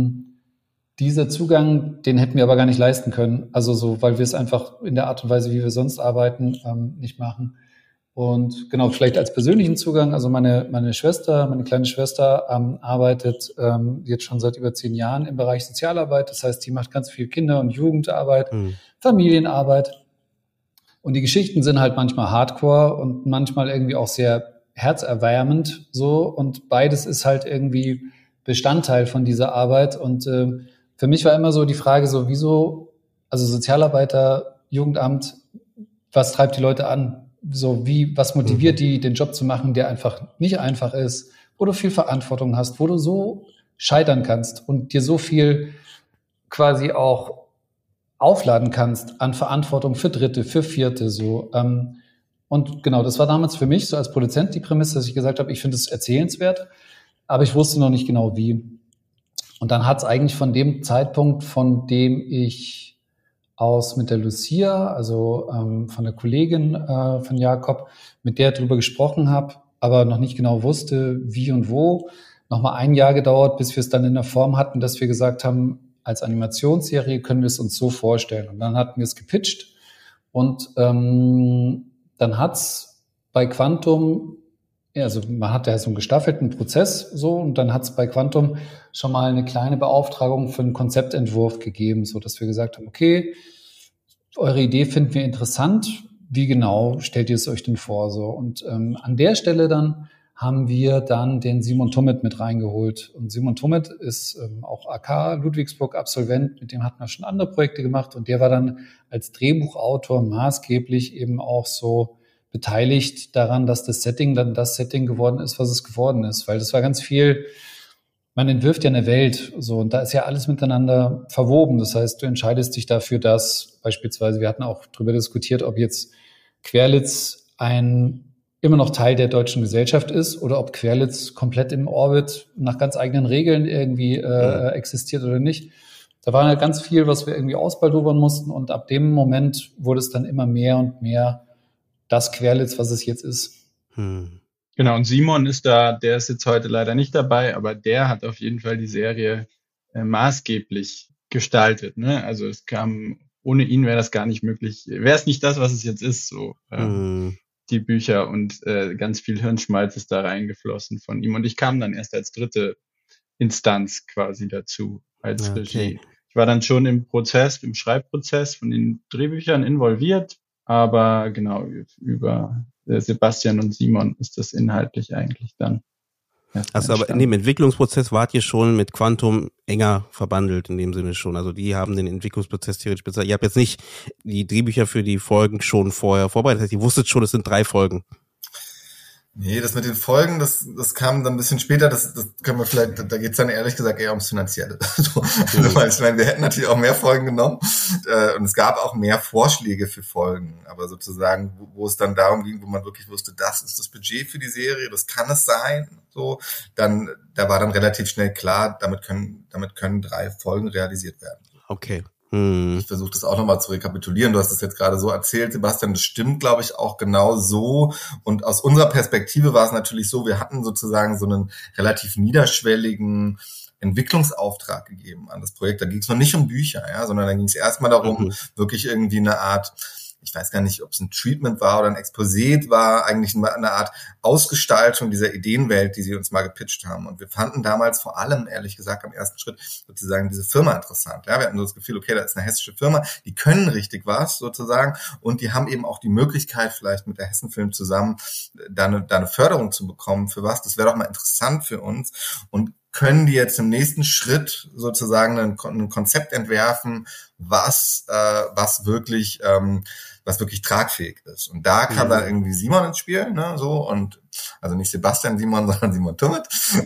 dieser Zugang, den hätten wir aber gar nicht leisten können. Also so, weil wir es einfach in der Art und Weise, wie wir sonst arbeiten, nicht machen. Und genau, vielleicht als persönlichen Zugang, also meine kleine Schwester arbeitet jetzt schon seit über 10 Jahren im Bereich Sozialarbeit. Das heißt, die macht ganz viel Kinder- und Jugendarbeit, Familienarbeit. Und die Geschichten sind halt manchmal hardcore und manchmal irgendwie auch sehr herzerwärmend so. Und beides ist halt irgendwie Bestandteil von dieser Arbeit. Und für mich war immer so die Frage so, wieso, also Sozialarbeiter, Jugendamt, was treibt die Leute an? So was motiviert die, den Job zu machen, der einfach nicht einfach ist, wo du viel Verantwortung hast, wo du so scheitern kannst und dir so viel quasi auch aufladen kannst an Verantwortung für Dritte, für Vierte, so. Und genau, das war damals für mich so als Produzent die Prämisse, dass ich gesagt habe, ich finde es erzählenswert, aber ich wusste noch nicht genau wie. Und dann hat es eigentlich von dem Zeitpunkt, von dem ich aus mit der Lucia, also von der Kollegin von Jakob, mit der drüber gesprochen habe, aber noch nicht genau wusste, wie und wo. Nochmal 1 Jahr gedauert, bis wir es dann in der Form hatten, dass wir gesagt haben, als Animationsserie können wir es uns so vorstellen. Und dann hatten wir es gepitcht und dann hat's bei Quantum, also man hat ja so einen gestaffelten Prozess so und dann hat's bei Quantum schon mal eine kleine Beauftragung für einen Konzeptentwurf gegeben, so dass wir gesagt haben, okay, eure Idee finden wir interessant. Wie genau stellt ihr es euch denn vor? So und an der Stelle dann haben wir dann den Simon Tummet mit reingeholt. Und Simon Tummet ist auch AK Ludwigsburg Absolvent, mit dem hatten wir schon andere Projekte gemacht und der war dann als Drehbuchautor maßgeblich eben auch so beteiligt daran, dass das Setting dann das Setting geworden ist, was es geworden ist. Weil das war ganz viel, man entwirft ja eine Welt, so, und da ist ja alles miteinander verwoben. Das heißt, du entscheidest dich dafür, dass beispielsweise, wir hatten auch darüber diskutiert, ob jetzt Querlitz ein immer noch Teil der deutschen Gesellschaft ist oder ob Querlitz komplett im Orbit nach ganz eigenen Regeln irgendwie existiert oder nicht. Da war ja ganz viel, was wir irgendwie ausbaldowern mussten und ab dem Moment wurde es dann immer mehr und mehr das Querlitz, was es jetzt ist. Genau, und Simon ist da, der ist jetzt heute leider nicht dabei, aber der hat auf jeden Fall die Serie maßgeblich gestaltet, ne? Also es kam, ohne ihn wäre das gar nicht möglich, wäre es nicht das, was es jetzt ist, so die Bücher und ganz viel Hirnschmalz ist da reingeflossen von ihm und ich kam dann erst als dritte Instanz quasi dazu, als Regie. Ich war dann schon im Schreibprozess von den Drehbüchern involviert, aber genau, über Sebastian und Simon ist das inhaltlich eigentlich dann. Also aber in dem Entwicklungsprozess wart ihr schon mit Quantum enger verbandelt in dem Sinne schon. Also die haben den Entwicklungsprozess theoretisch bezahlt. Ihr habt jetzt nicht die Drehbücher für die Folgen schon vorher vorbereitet. Das heißt, ihr wusstet schon, es sind 3 Folgen. Nee, das mit den Folgen, das kam dann ein bisschen später, das können wir vielleicht, da geht's dann ehrlich gesagt eher ums Finanzielle. Also, weil ich meine, wir hätten natürlich auch mehr Folgen genommen und es gab auch mehr Vorschläge für Folgen, aber sozusagen, wo es dann darum ging, wo man wirklich wusste, das ist das Budget für die Serie, das kann es sein, so, dann, da war dann relativ schnell klar, damit können 3 Folgen realisiert werden. Okay. Ich versuche das auch nochmal zu rekapitulieren. Du hast es jetzt gerade so erzählt, Sebastian. Das stimmt, glaube ich, auch genau so. Und aus unserer Perspektive war es natürlich so, wir hatten sozusagen so einen relativ niederschwelligen Entwicklungsauftrag gegeben an das Projekt. Da ging es noch nicht um Bücher, ja, sondern da ging es erstmal darum, wirklich irgendwie eine Art, ich weiß gar nicht, ob es ein Treatment war oder ein Exposé war, eigentlich eine Art Ausgestaltung dieser Ideenwelt, die sie uns mal gepitcht haben. Und wir fanden damals vor allem, ehrlich gesagt, am ersten Schritt sozusagen diese Firma interessant. Ja, wir hatten so das Gefühl, okay, da ist eine hessische Firma, die können richtig was sozusagen und die haben eben auch die Möglichkeit, vielleicht mit der Hessenfilm zusammen da eine Förderung zu bekommen für was. Das wäre doch mal interessant für uns. Und können die jetzt im nächsten Schritt sozusagen ein Konzept entwerfen, was wirklich tragfähig ist. Und da kam dann irgendwie Simon ins Spiel, ne, so, und also nicht Sebastian Simon, sondern Simon Tummet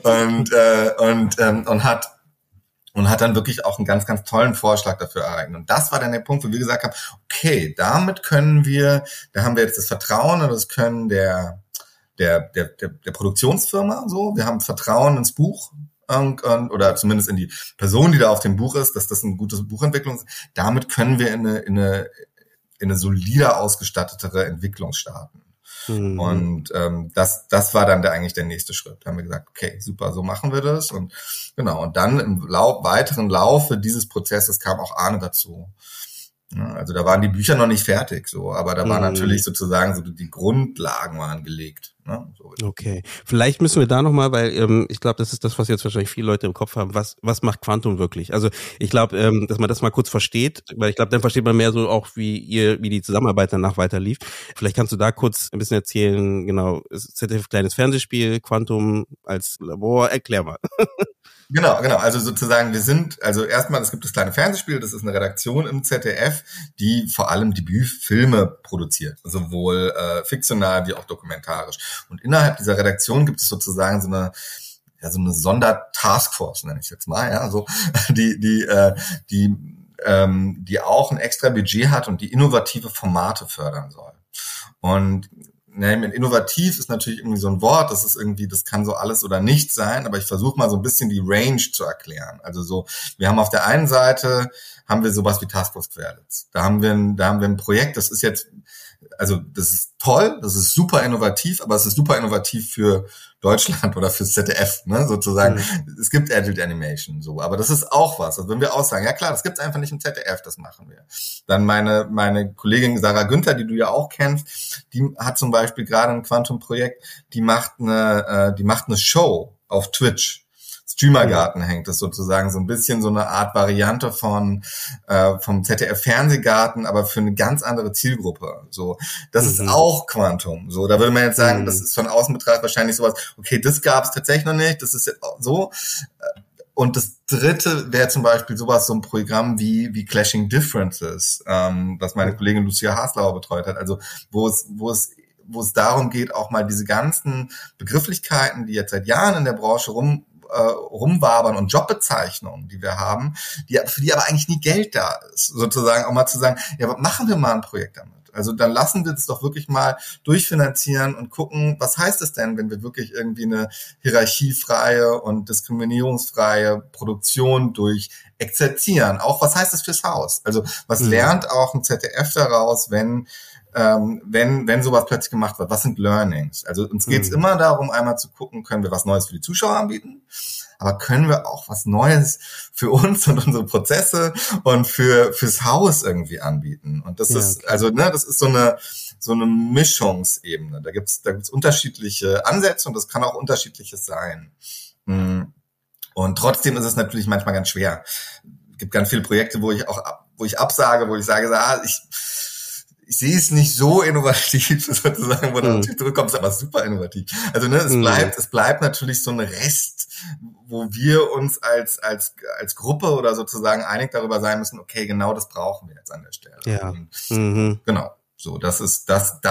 und hat dann wirklich auch einen ganz, ganz tollen Vorschlag dafür erreicht. Und das war dann der Punkt, wo wir gesagt haben, okay, da haben wir jetzt das Vertrauen und das Können der Produktionsfirma, so, wir haben Vertrauen ins Buch, oder zumindest in die Person, die da auf dem Buch ist, dass das ein gutes Buchentwicklung ist. Damit können wir in eine solider ausgestattetere Entwicklung starten. Und das war dann eigentlich der nächste Schritt. Da haben wir gesagt, okay, super, so machen wir das. Und genau, und dann im weiteren Laufe dieses Prozesses kam auch Arne dazu. Ja, also da waren die Bücher noch nicht fertig, so, aber da war natürlich sozusagen so die Grundlagen waren gelegt. Ne? So. Okay, vielleicht müssen wir da nochmal, weil ich glaube, das ist das, was jetzt wahrscheinlich viele Leute im Kopf haben. Was macht Quantum wirklich? Also ich glaube, dass man das mal kurz versteht, weil ich glaube, dann versteht man mehr so auch, wie die Zusammenarbeit danach weiter lief. Vielleicht kannst du da kurz ein bisschen erzählen, genau, ZDF kleines Fernsehspiel, Quantum als Labor, erklär mal. Genau. Also sozusagen erstmal, es gibt das kleine Fernsehspiel, das ist eine Redaktion im ZDF, die vor allem Debütfilme produziert, sowohl fiktional wie auch dokumentarisch. Und innerhalb dieser Redaktion gibt es sozusagen so eine Sondertaskforce, nenne ich jetzt mal, ja, so die auch ein extra Budget hat und die innovative Formate fördern soll. Und innovativ ist natürlich irgendwie so ein Wort, das ist irgendwie, das kann so alles oder nichts sein, aber ich versuche mal so ein bisschen die Range zu erklären. Also so, wir haben auf der einen Seite, haben wir sowas wie Taskforce Querlitz. Da haben wir ein Projekt, das ist jetzt, also das ist toll, das ist super innovativ, aber es ist super innovativ für Deutschland oder fürs ZDF, ne, sozusagen. Es gibt Adult Animation, so, aber das ist auch was. Also wenn wir auch sagen, ja klar, das gibt's einfach nicht im ZDF, das machen wir. Dann meine Kollegin Sarah Günther, die du ja auch kennst, die hat zum Beispiel gerade ein Quantum-Projekt, die macht eine Show auf Twitch. Streamergarten hängt es sozusagen so ein bisschen so eine Art Variante vom ZDF-Fernsehgarten, aber für eine ganz andere Zielgruppe. So, das ist auch Quantum. So, da würde man jetzt sagen, das ist von außen betrachtet wahrscheinlich sowas, okay, das gab es tatsächlich noch nicht, das ist jetzt so. Und das dritte wäre zum Beispiel sowas, so ein Programm wie Clashing Differences, was meine Kollegin Lucia Haslauer betreut hat, also wo es darum geht, auch mal diese ganzen Begrifflichkeiten, die jetzt seit Jahren in der Branche rumwabern und Jobbezeichnungen, die wir haben, für die aber eigentlich nie Geld da ist, sozusagen auch mal zu sagen, ja, machen wir mal ein Projekt damit. Also dann lassen wir es doch wirklich mal durchfinanzieren und gucken, was heißt es denn, wenn wir wirklich irgendwie eine hierarchiefreie und diskriminierungsfreie Produktion durch exerzieren. Auch was heißt es fürs Haus? Also was lernt auch ein ZDF daraus, wenn sowas plötzlich gemacht wird? Was sind Learnings? Also uns geht es immer darum, einmal zu gucken, können wir was Neues für die Zuschauer anbieten, aber können wir auch was Neues für uns und unsere Prozesse und fürs Haus irgendwie anbieten? Und das ist, also, das ist so eine Mischungsebene. Da gibt's unterschiedliche Ansätze und das kann auch unterschiedliches sein. Und trotzdem ist es natürlich manchmal ganz schwer. Es gibt ganz viele Projekte, wo ich absage, wo ich sage, ich sehe es nicht so innovativ, sozusagen, wo dann natürlich zurückkommt, ist aber super innovativ. Also, es bleibt natürlich so ein Rest, wo wir uns als Gruppe oder sozusagen einig darüber sein müssen, okay, genau das brauchen wir jetzt an der Stelle. Ja. Und, genau. So, das ist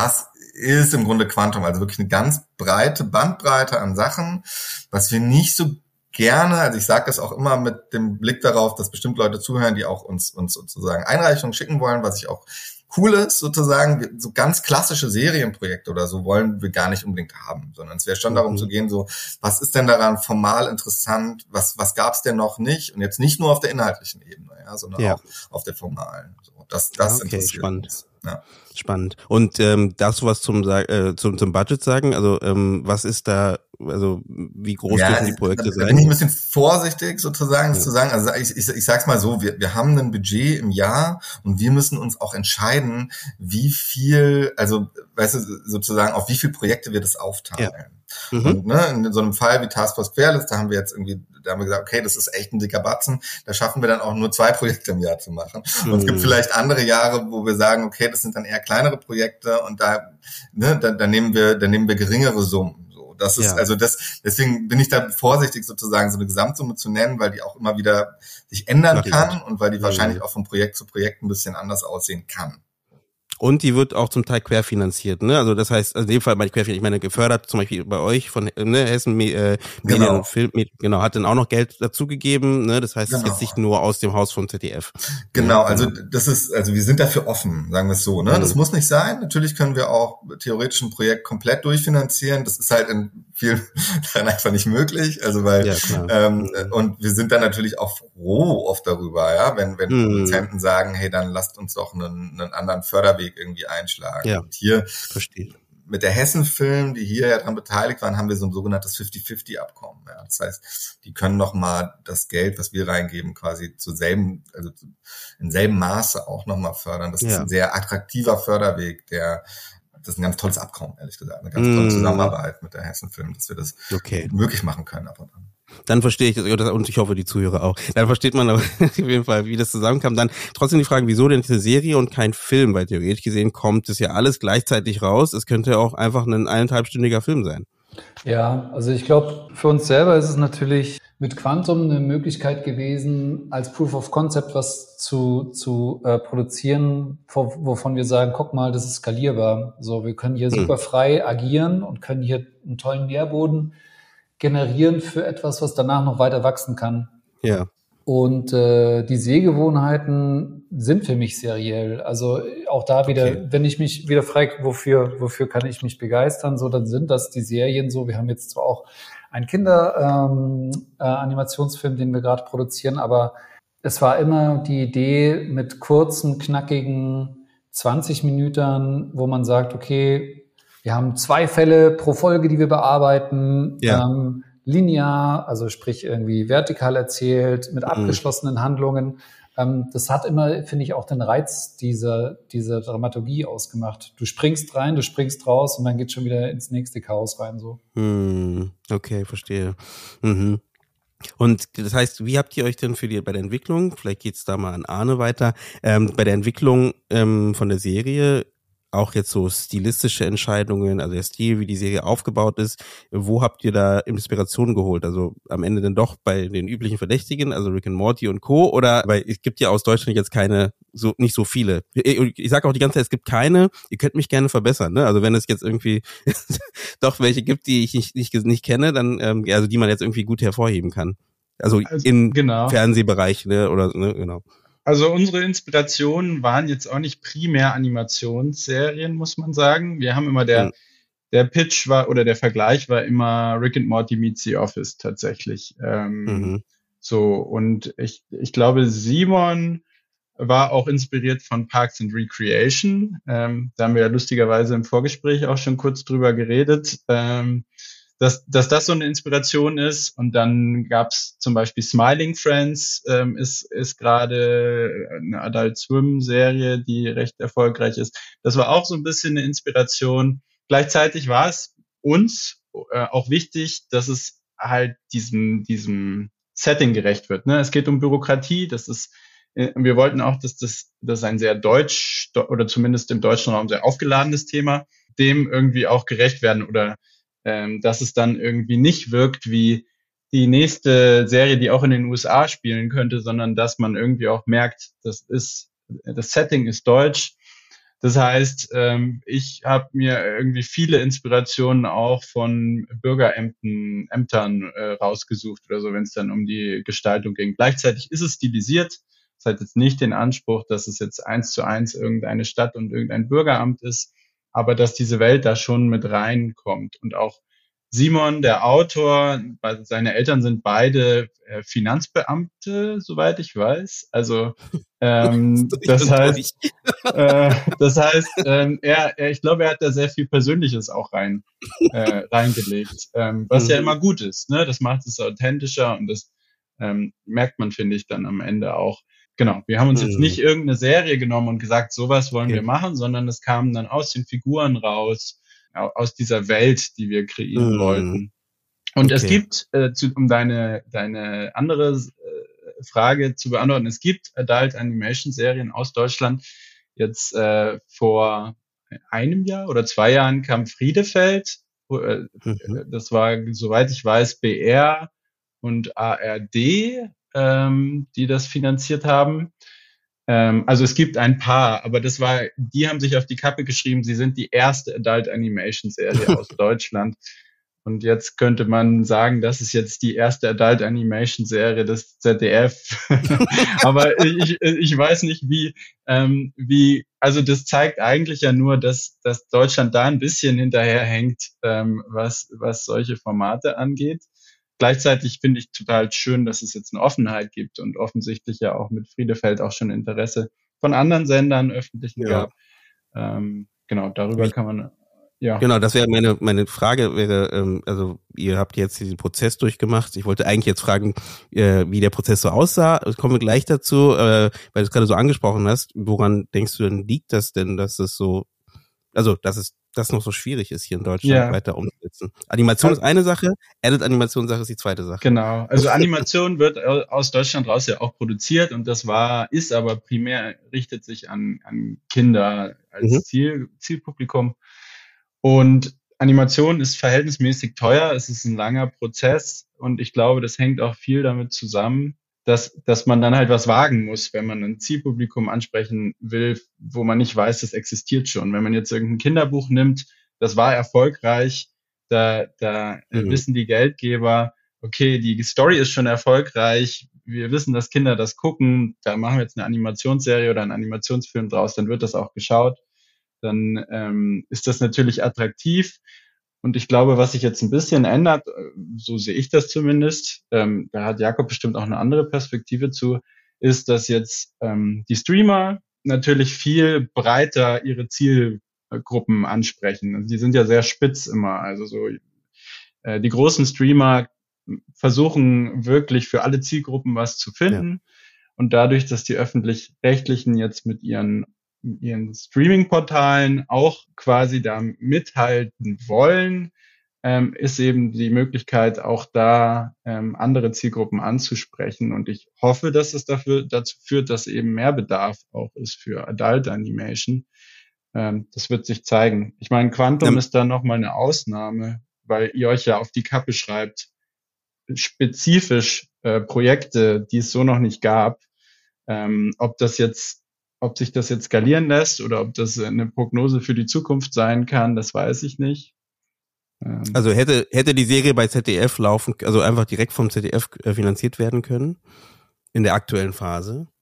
im Grunde Quantum, also wirklich eine ganz breite Bandbreite an Sachen, was wir nicht so gerne, also ich sage das auch immer mit dem Blick darauf, dass bestimmt Leute zuhören, die auch uns sozusagen Einreichungen schicken wollen, was ich auch cool ist, sozusagen, so ganz klassische Serienprojekte oder so wollen wir gar nicht unbedingt haben, sondern es wäre schon darum zu gehen, so, was ist denn daran formal interessant, was gab's denn noch nicht? Und jetzt nicht nur auf der inhaltlichen Ebene, sondern auch auf der formalen. So, das interessiert spannend. uns. Ja. Spannend. Und darfst du was zum Budget sagen? Also was ist da, also wie groß dürfen die Projekte sein? Da bin ich ein bisschen vorsichtig sozusagen, zu sagen. Also ich sag's mal so, wir haben ein Budget im Jahr und wir müssen uns auch entscheiden, wie viel, also weißt du, sozusagen auf wie viele Projekte wir das aufteilen. Ja. Und in so einem Fall wie Task Force Querlist, da haben wir gesagt, okay, das ist echt ein dicker Batzen, da schaffen wir dann auch nur 2 Projekte im Jahr zu machen. Und es gibt vielleicht andere Jahre, wo wir sagen, okay, das sind dann eher kleinere Projekte und da nehmen wir geringere Summen. So, das ist deswegen bin ich da vorsichtig sozusagen so eine Gesamtsumme zu nennen, weil die auch immer wieder sich ändern kann und weil die wahrscheinlich auch von Projekt zu Projekt ein bisschen anders aussehen kann. Und die wird auch zum Teil querfinanziert, ne? Also das heißt, in dem Fall ich meine gefördert, zum Beispiel bei euch von Hessen Medien und Film, hat dann auch noch Geld dazugegeben, ne? Das heißt, es ist jetzt nicht nur aus dem Haus vom ZDF. Genau, also wir sind dafür offen, sagen wir es so, ne? Das muss nicht sein. Natürlich können wir auch theoretisch ein Projekt komplett durchfinanzieren. Das ist halt in vielen Fällen einfach nicht möglich. Also weil und wir sind dann natürlich auch froh oft darüber, ja, wenn Produzenten sagen, hey, dann lasst uns doch einen anderen Förderweg irgendwie einschlagen. Ja, und hier verstehe. Mit der Hessen-Film, die hier ja dran beteiligt waren, haben wir so ein sogenanntes 50-50-Abkommen. Ja. Das heißt, die können nochmal das Geld, was wir reingeben, quasi im selben Maße auch nochmal fördern. Das ist ein sehr attraktiver Förderweg, das ist ein ganz tolles Abkommen, ehrlich gesagt. Eine ganz tolle Zusammenarbeit mit der Hessen-Film, dass wir das möglich machen können ab und an. Dann verstehe ich das und ich hoffe, die Zuhörer auch. Dann versteht man aber auf jeden Fall, wie das zusammenkam. Dann trotzdem die Frage, wieso denn eine Serie und kein Film? Weil theoretisch gesehen kommt es ja alles gleichzeitig raus. Es könnte auch einfach ein 1,5-stündiger Film sein. Ja, also ich glaube, für uns selber ist es natürlich mit Quantum eine Möglichkeit gewesen, als Proof of Concept was zu produzieren, wovon wir sagen, guck mal, das ist skalierbar. So, wir können hier super frei agieren und können hier einen tollen Nährboden generieren für etwas, was danach noch weiter wachsen kann. Ja. Und die Sehgewohnheiten sind für mich seriell. Also auch da wieder, wenn ich mich wieder frage, wofür kann ich mich begeistern, so dann sind das die Serien so. Wir haben jetzt zwar auch einen Kinder-Animationsfilm, den wir gerade produzieren, aber es war immer die Idee mit kurzen, knackigen 20 Minuten, wo man sagt, okay, wir haben 2 Fälle pro Folge, die wir bearbeiten, linear, also sprich irgendwie vertikal erzählt, mit abgeschlossenen Handlungen. Das hat immer, finde ich, auch den Reiz dieser Dramaturgie ausgemacht. Du springst rein, du springst raus und dann geht's schon wieder ins nächste Chaos rein. So. Okay, verstehe. Und das heißt, wie habt ihr euch denn bei der Entwicklung, vielleicht geht's da mal an Arne weiter, bei der Entwicklung von der Serie, auch jetzt so stilistische Entscheidungen, also der Stil, wie die Serie aufgebaut ist, wo habt ihr da Inspiration geholt? Also am Ende dann doch bei den üblichen Verdächtigen, also Rick and Morty und Co. Oder, weil es gibt ja aus Deutschland jetzt nicht so viele. Ich sage auch die ganze Zeit, es gibt keine, ihr könnt mich gerne verbessern, ne? Also wenn es jetzt irgendwie doch welche gibt, die ich nicht kenne, dann, also die man jetzt irgendwie gut hervorheben kann. Also im Fernsehbereich, ne? Oder, ne, genau. Also unsere Inspirationen waren jetzt auch nicht primär Animationsserien, muss man sagen. Wir haben immer der Pitch war oder der Vergleich war immer Rick and Morty meets The Office tatsächlich. So, und ich glaube, Simon war auch inspiriert von Parks and Recreation. Da haben wir ja lustigerweise im Vorgespräch auch schon kurz drüber geredet, dass das so eine Inspiration ist. Und dann gab's zum Beispiel Smiling Friends, ist gerade eine Adult Swim-Serie, die recht erfolgreich ist. Das war auch so ein bisschen eine Inspiration. Gleichzeitig war es uns auch wichtig, dass es halt diesem Setting gerecht wird. Ne? Es geht um Bürokratie, wir wollten auch, dass das ein sehr deutsch oder zumindest im deutschen Raum sehr aufgeladenes Thema, dem irgendwie auch gerecht werden oder dass es dann irgendwie nicht wirkt wie die nächste Serie, die auch in den USA spielen könnte, sondern dass man irgendwie auch merkt, das Setting ist deutsch. Das heißt, ich habe mir irgendwie viele Inspirationen auch von Bürgerämtern rausgesucht oder so, wenn es dann um die Gestaltung ging. Gleichzeitig ist es stilisiert. Das hat jetzt nicht den Anspruch, dass es jetzt 1:1 irgendeine Stadt und irgendein Bürgeramt ist, aber dass diese Welt da schon mit reinkommt. Und auch Simon, der Autor, seine Eltern sind beide Finanzbeamte, soweit ich weiß. Also das heißt, ich glaube, er hat da sehr viel Persönliches auch reingelegt, was ja immer gut ist. Ne? Das macht es authentischer und das merkt man, finde ich, dann am Ende auch. Genau, wir haben uns jetzt nicht irgendeine Serie genommen und gesagt, sowas wollen wir machen, sondern es kam dann aus den Figuren raus, aus dieser Welt, die wir kreieren wollten. Und es gibt, um deine andere Frage zu beantworten, es gibt Adult Animation Serien aus Deutschland. Jetzt vor einem Jahr oder 2 Jahren kam Friedefeld. Das war, soweit ich weiß, BR und ARD, die das finanziert haben. Also es gibt ein paar, aber die haben sich auf die Kappe geschrieben, sie sind die erste Adult Animation Serie aus Deutschland. Und jetzt könnte man sagen, das ist jetzt die erste Adult Animation Serie des ZDF. Aber ich weiß nicht, also das zeigt eigentlich ja nur, dass Deutschland da ein bisschen hinterherhängt, was solche Formate angeht. Gleichzeitig finde ich total schön, dass es jetzt eine Offenheit gibt und offensichtlich ja auch mit Friedefeld auch schon Interesse von anderen Sendern öffentlichen gab. Genau, darüber kann man, ja. Genau, das wäre meine Frage wäre, also ihr habt jetzt diesen Prozess durchgemacht. Ich wollte eigentlich jetzt fragen, wie der Prozess so aussah. Das kommen wir gleich dazu, weil du es gerade so angesprochen hast. Woran denkst du denn, liegt das denn, dass es so, also dass es das noch so schwierig ist, hier in Deutschland weiter umzusetzen? Animation ist eine Sache, Edit-Animation-Sache ist die zweite Sache. Genau, also Animation wird aus Deutschland raus ja auch produziert und ist aber primär, richtet sich an Kinder als Zielpublikum. Und Animation ist verhältnismäßig teuer, es ist ein langer Prozess und ich glaube, das hängt auch viel damit zusammen, dass man dann halt was wagen muss, wenn man ein Zielpublikum ansprechen will, wo man nicht weiß, das existiert schon. Wenn man jetzt irgendein Kinderbuch nimmt, das war erfolgreich, da wissen die Geldgeber, okay, die Story ist schon erfolgreich, wir wissen, dass Kinder das gucken, da machen wir jetzt eine Animationsserie oder einen Animationsfilm draus, dann wird das auch geschaut, dann ist das natürlich attraktiv. Und ich glaube, was sich jetzt ein bisschen ändert, so sehe ich das zumindest, da hat Jakob bestimmt auch eine andere Perspektive zu, ist, dass jetzt die Streamer natürlich viel breiter ihre Zielgruppen ansprechen. Also die sind ja sehr spitz immer. Also so die großen Streamer versuchen wirklich für alle Zielgruppen was zu finden. Ja. Und dadurch, dass die Öffentlich-Rechtlichen jetzt mit ihren Streaming-Portalen auch quasi da mithalten wollen, ist eben die Möglichkeit, auch da andere Zielgruppen anzusprechen. Und ich hoffe, dass es dazu führt, dass eben mehr Bedarf auch ist für Adult Animation. Das wird sich zeigen. Ich meine, Quantum ist da nochmal eine Ausnahme, weil ihr euch ja auf die Kappe schreibt, spezifisch Projekte, die es so noch nicht gab. Ob sich das jetzt skalieren lässt oder ob das eine Prognose für die Zukunft sein kann, das weiß ich nicht. Also hätte die Serie bei ZDF laufen, also einfach direkt vom ZDF finanziert werden können in der aktuellen Phase?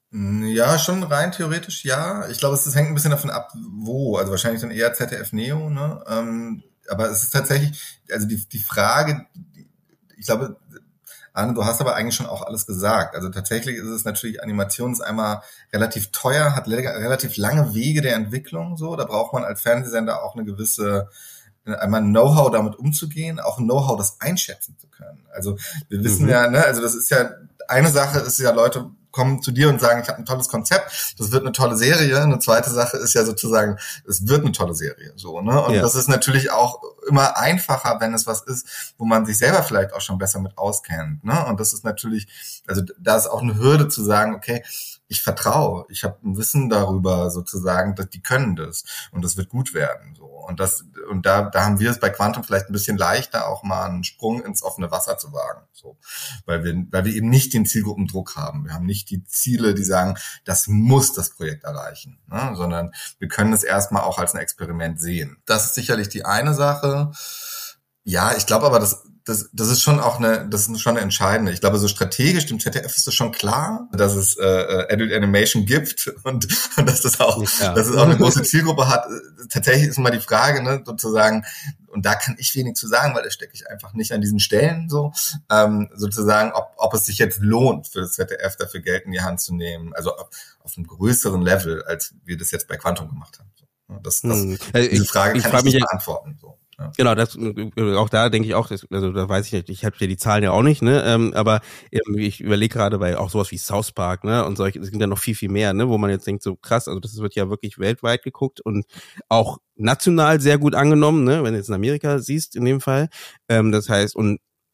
Ja, schon rein theoretisch ja. Ich glaube, es hängt ein bisschen davon ab, wo. Also wahrscheinlich dann eher ZDF Neo, ne? Aber es ist tatsächlich, also die Frage, ich glaube, Arne, du hast aber eigentlich schon auch alles gesagt. Also tatsächlich ist es natürlich, Animation ist einmal relativ teuer, hat relativ lange Wege der Entwicklung, so. Da braucht man als Fernsehsender auch eine gewisse, einmal ein Know-how damit umzugehen, auch ein Know-how, das einschätzen zu können. Also wir wissen ja, ne, also das ist ja, eine Sache ist ja, Leute kommen zu dir und sagen, ich habe ein tolles Konzept, das wird eine tolle Serie. Eine zweite Sache ist ja sozusagen, es wird eine tolle Serie, so, ne? Und das ist natürlich auch immer einfacher, wenn es was ist, wo man sich selber vielleicht auch schon besser mit auskennt, ne? Und das ist natürlich, also da ist auch eine Hürde zu sagen, okay, ich vertraue, ich habe ein Wissen darüber sozusagen, dass die können das und das wird gut werden, so. Und da haben wir es bei Quantum vielleicht ein bisschen leichter, auch mal einen Sprung ins offene Wasser zu wagen, so. Weil wir eben nicht den Zielgruppendruck haben. Wir haben nicht die Ziele, die sagen, das muss das Projekt erreichen, ne? Sondern wir können es erstmal auch als ein Experiment sehen. Das ist sicherlich die eine Sache. Ja, ich glaube aber, das ist schon auch das ist schon eine entscheidende. Ich glaube, so strategisch dem ZDF ist es schon klar, dass es Adult Animation gibt und dass es auch eine große Zielgruppe hat. Tatsächlich ist immer die Frage, ne, sozusagen, und da kann ich wenig zu sagen, weil da stecke ich einfach nicht an diesen Stellen so, sozusagen, ob es sich jetzt lohnt, für das ZDF dafür Geld in die Hand zu nehmen, also auf einem größeren Level, als wir das jetzt bei Quantum gemacht haben. So. Diese Frage kann ich nicht beantworten. So. Ja. Genau, auch da denke ich auch, also da weiß ich nicht, ich habe ja die Zahlen ja auch nicht, ne, aber ich überlege gerade bei auch sowas wie South Park, ne, und solche, es sind ja noch viel, viel mehr, ne, wo man jetzt denkt, so krass, also das wird ja wirklich weltweit geguckt und auch national sehr gut angenommen, ne, wenn du jetzt in Amerika siehst, in dem Fall, das heißt, und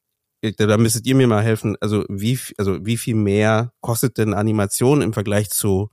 da müsstet ihr mir mal helfen, also wie viel mehr kostet denn Animation im Vergleich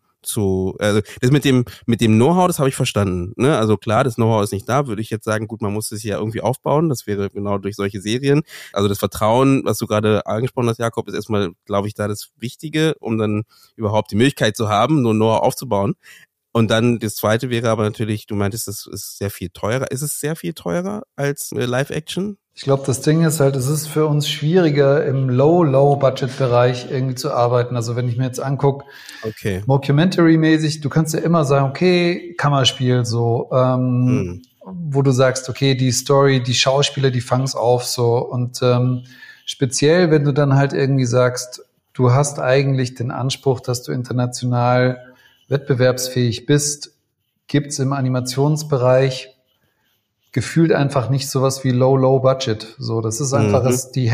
also das mit dem Know-how, das habe ich verstanden, ne? Also klar, das Know-how ist nicht da, würde ich jetzt sagen, gut, man muss es ja irgendwie aufbauen, das wäre genau durch solche Serien. Also das Vertrauen, was du gerade angesprochen hast, Jakob, ist erstmal, glaube ich, da das Wichtige, um dann überhaupt die Möglichkeit zu haben, nur Know-how aufzubauen. Und dann das Zweite wäre aber natürlich, du meintest, das ist sehr viel teurer. Ist es sehr viel teurer als Live-Action? Ich glaube, das Ding ist halt, es ist für uns schwieriger, im Low-Budget-Bereich irgendwie zu arbeiten. Also wenn ich mir jetzt angucke, Mockumentary-mäßig, du kannst ja immer sagen, okay, Kammerspiel, so, wo du sagst, okay, die Story, die Schauspieler, die fangen's auf, so. Und speziell, wenn du dann halt irgendwie sagst, du hast eigentlich den Anspruch, dass du international wettbewerbsfähig bist, gibt's im Animationsbereich gefühlt einfach nicht sowas wie Low Budget. So, das ist einfach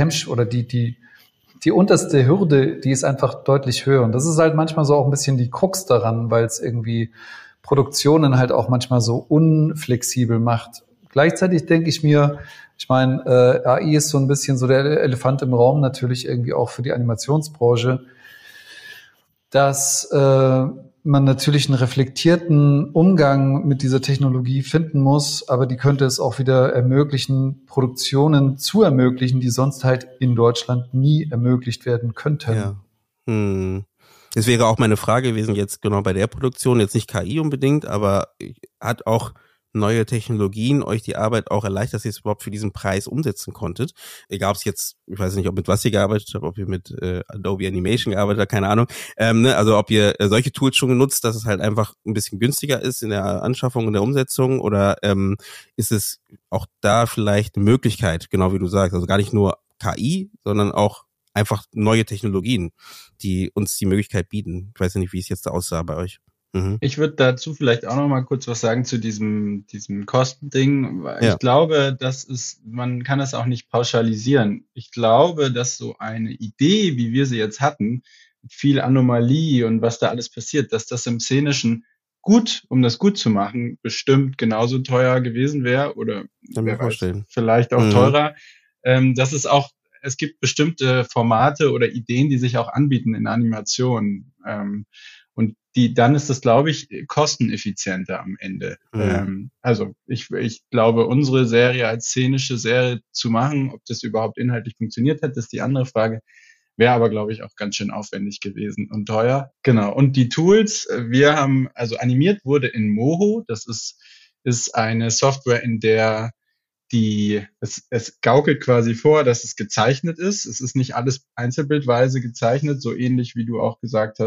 die unterste Hürde, die ist einfach deutlich höher. Und das ist halt manchmal so auch ein bisschen die Krux daran, weil es irgendwie Produktionen halt auch manchmal so unflexibel macht. Gleichzeitig denke ich mir, ich meine, AI ist so ein bisschen so der Elefant im Raum natürlich irgendwie auch für die Animationsbranche, dass man natürlich einen reflektierten Umgang mit dieser Technologie finden muss, aber die könnte es auch wieder ermöglichen, Produktionen zu ermöglichen, die sonst halt in Deutschland nie ermöglicht werden könnten. Ja. Das wäre auch meine Frage gewesen jetzt genau bei der Produktion, jetzt nicht KI unbedingt, aber hat auch neue Technologien euch die Arbeit auch erleichtert, dass ihr es überhaupt für diesen Preis umsetzen konntet? Egal, ob es jetzt, ich weiß nicht, ob mit was ihr gearbeitet habt, ob ihr mit Adobe Animation gearbeitet habt, keine Ahnung. Also ob ihr solche Tools schon genutzt, dass es halt einfach ein bisschen günstiger ist in der Anschaffung und der Umsetzung, oder ist es auch da vielleicht eine Möglichkeit, genau wie du sagst, also gar nicht nur KI, sondern auch einfach neue Technologien, die uns die Möglichkeit bieten. Ich weiß nicht, wie es jetzt da aussah bei euch. Ich würde dazu vielleicht auch noch mal kurz was sagen zu diesem Kostending. Ich glaube, man kann es auch nicht pauschalisieren. Ich glaube, dass so eine Idee, wie wir sie jetzt hatten, mit viel Anomalie und was da alles passiert, dass das im Szenischen um das gut zu machen, bestimmt genauso teuer gewesen wäre oder wer weiß, vielleicht auch teurer. Es gibt bestimmte Formate oder Ideen, die sich auch anbieten in Animationen. Und dann ist das, glaube ich, kosteneffizienter am Ende. Also ich glaube, unsere Serie als szenische Serie zu machen, ob das überhaupt inhaltlich funktioniert hat, ist die andere Frage. Wäre aber, glaube ich, auch ganz schön aufwendig gewesen und teuer. Genau. Und die Tools, animiert wurde in Moho. Das ist eine Software, in der es gaukelt quasi vor, dass es gezeichnet ist. Es ist nicht alles einzelbildweise gezeichnet, so ähnlich wie du auch gesagt hast.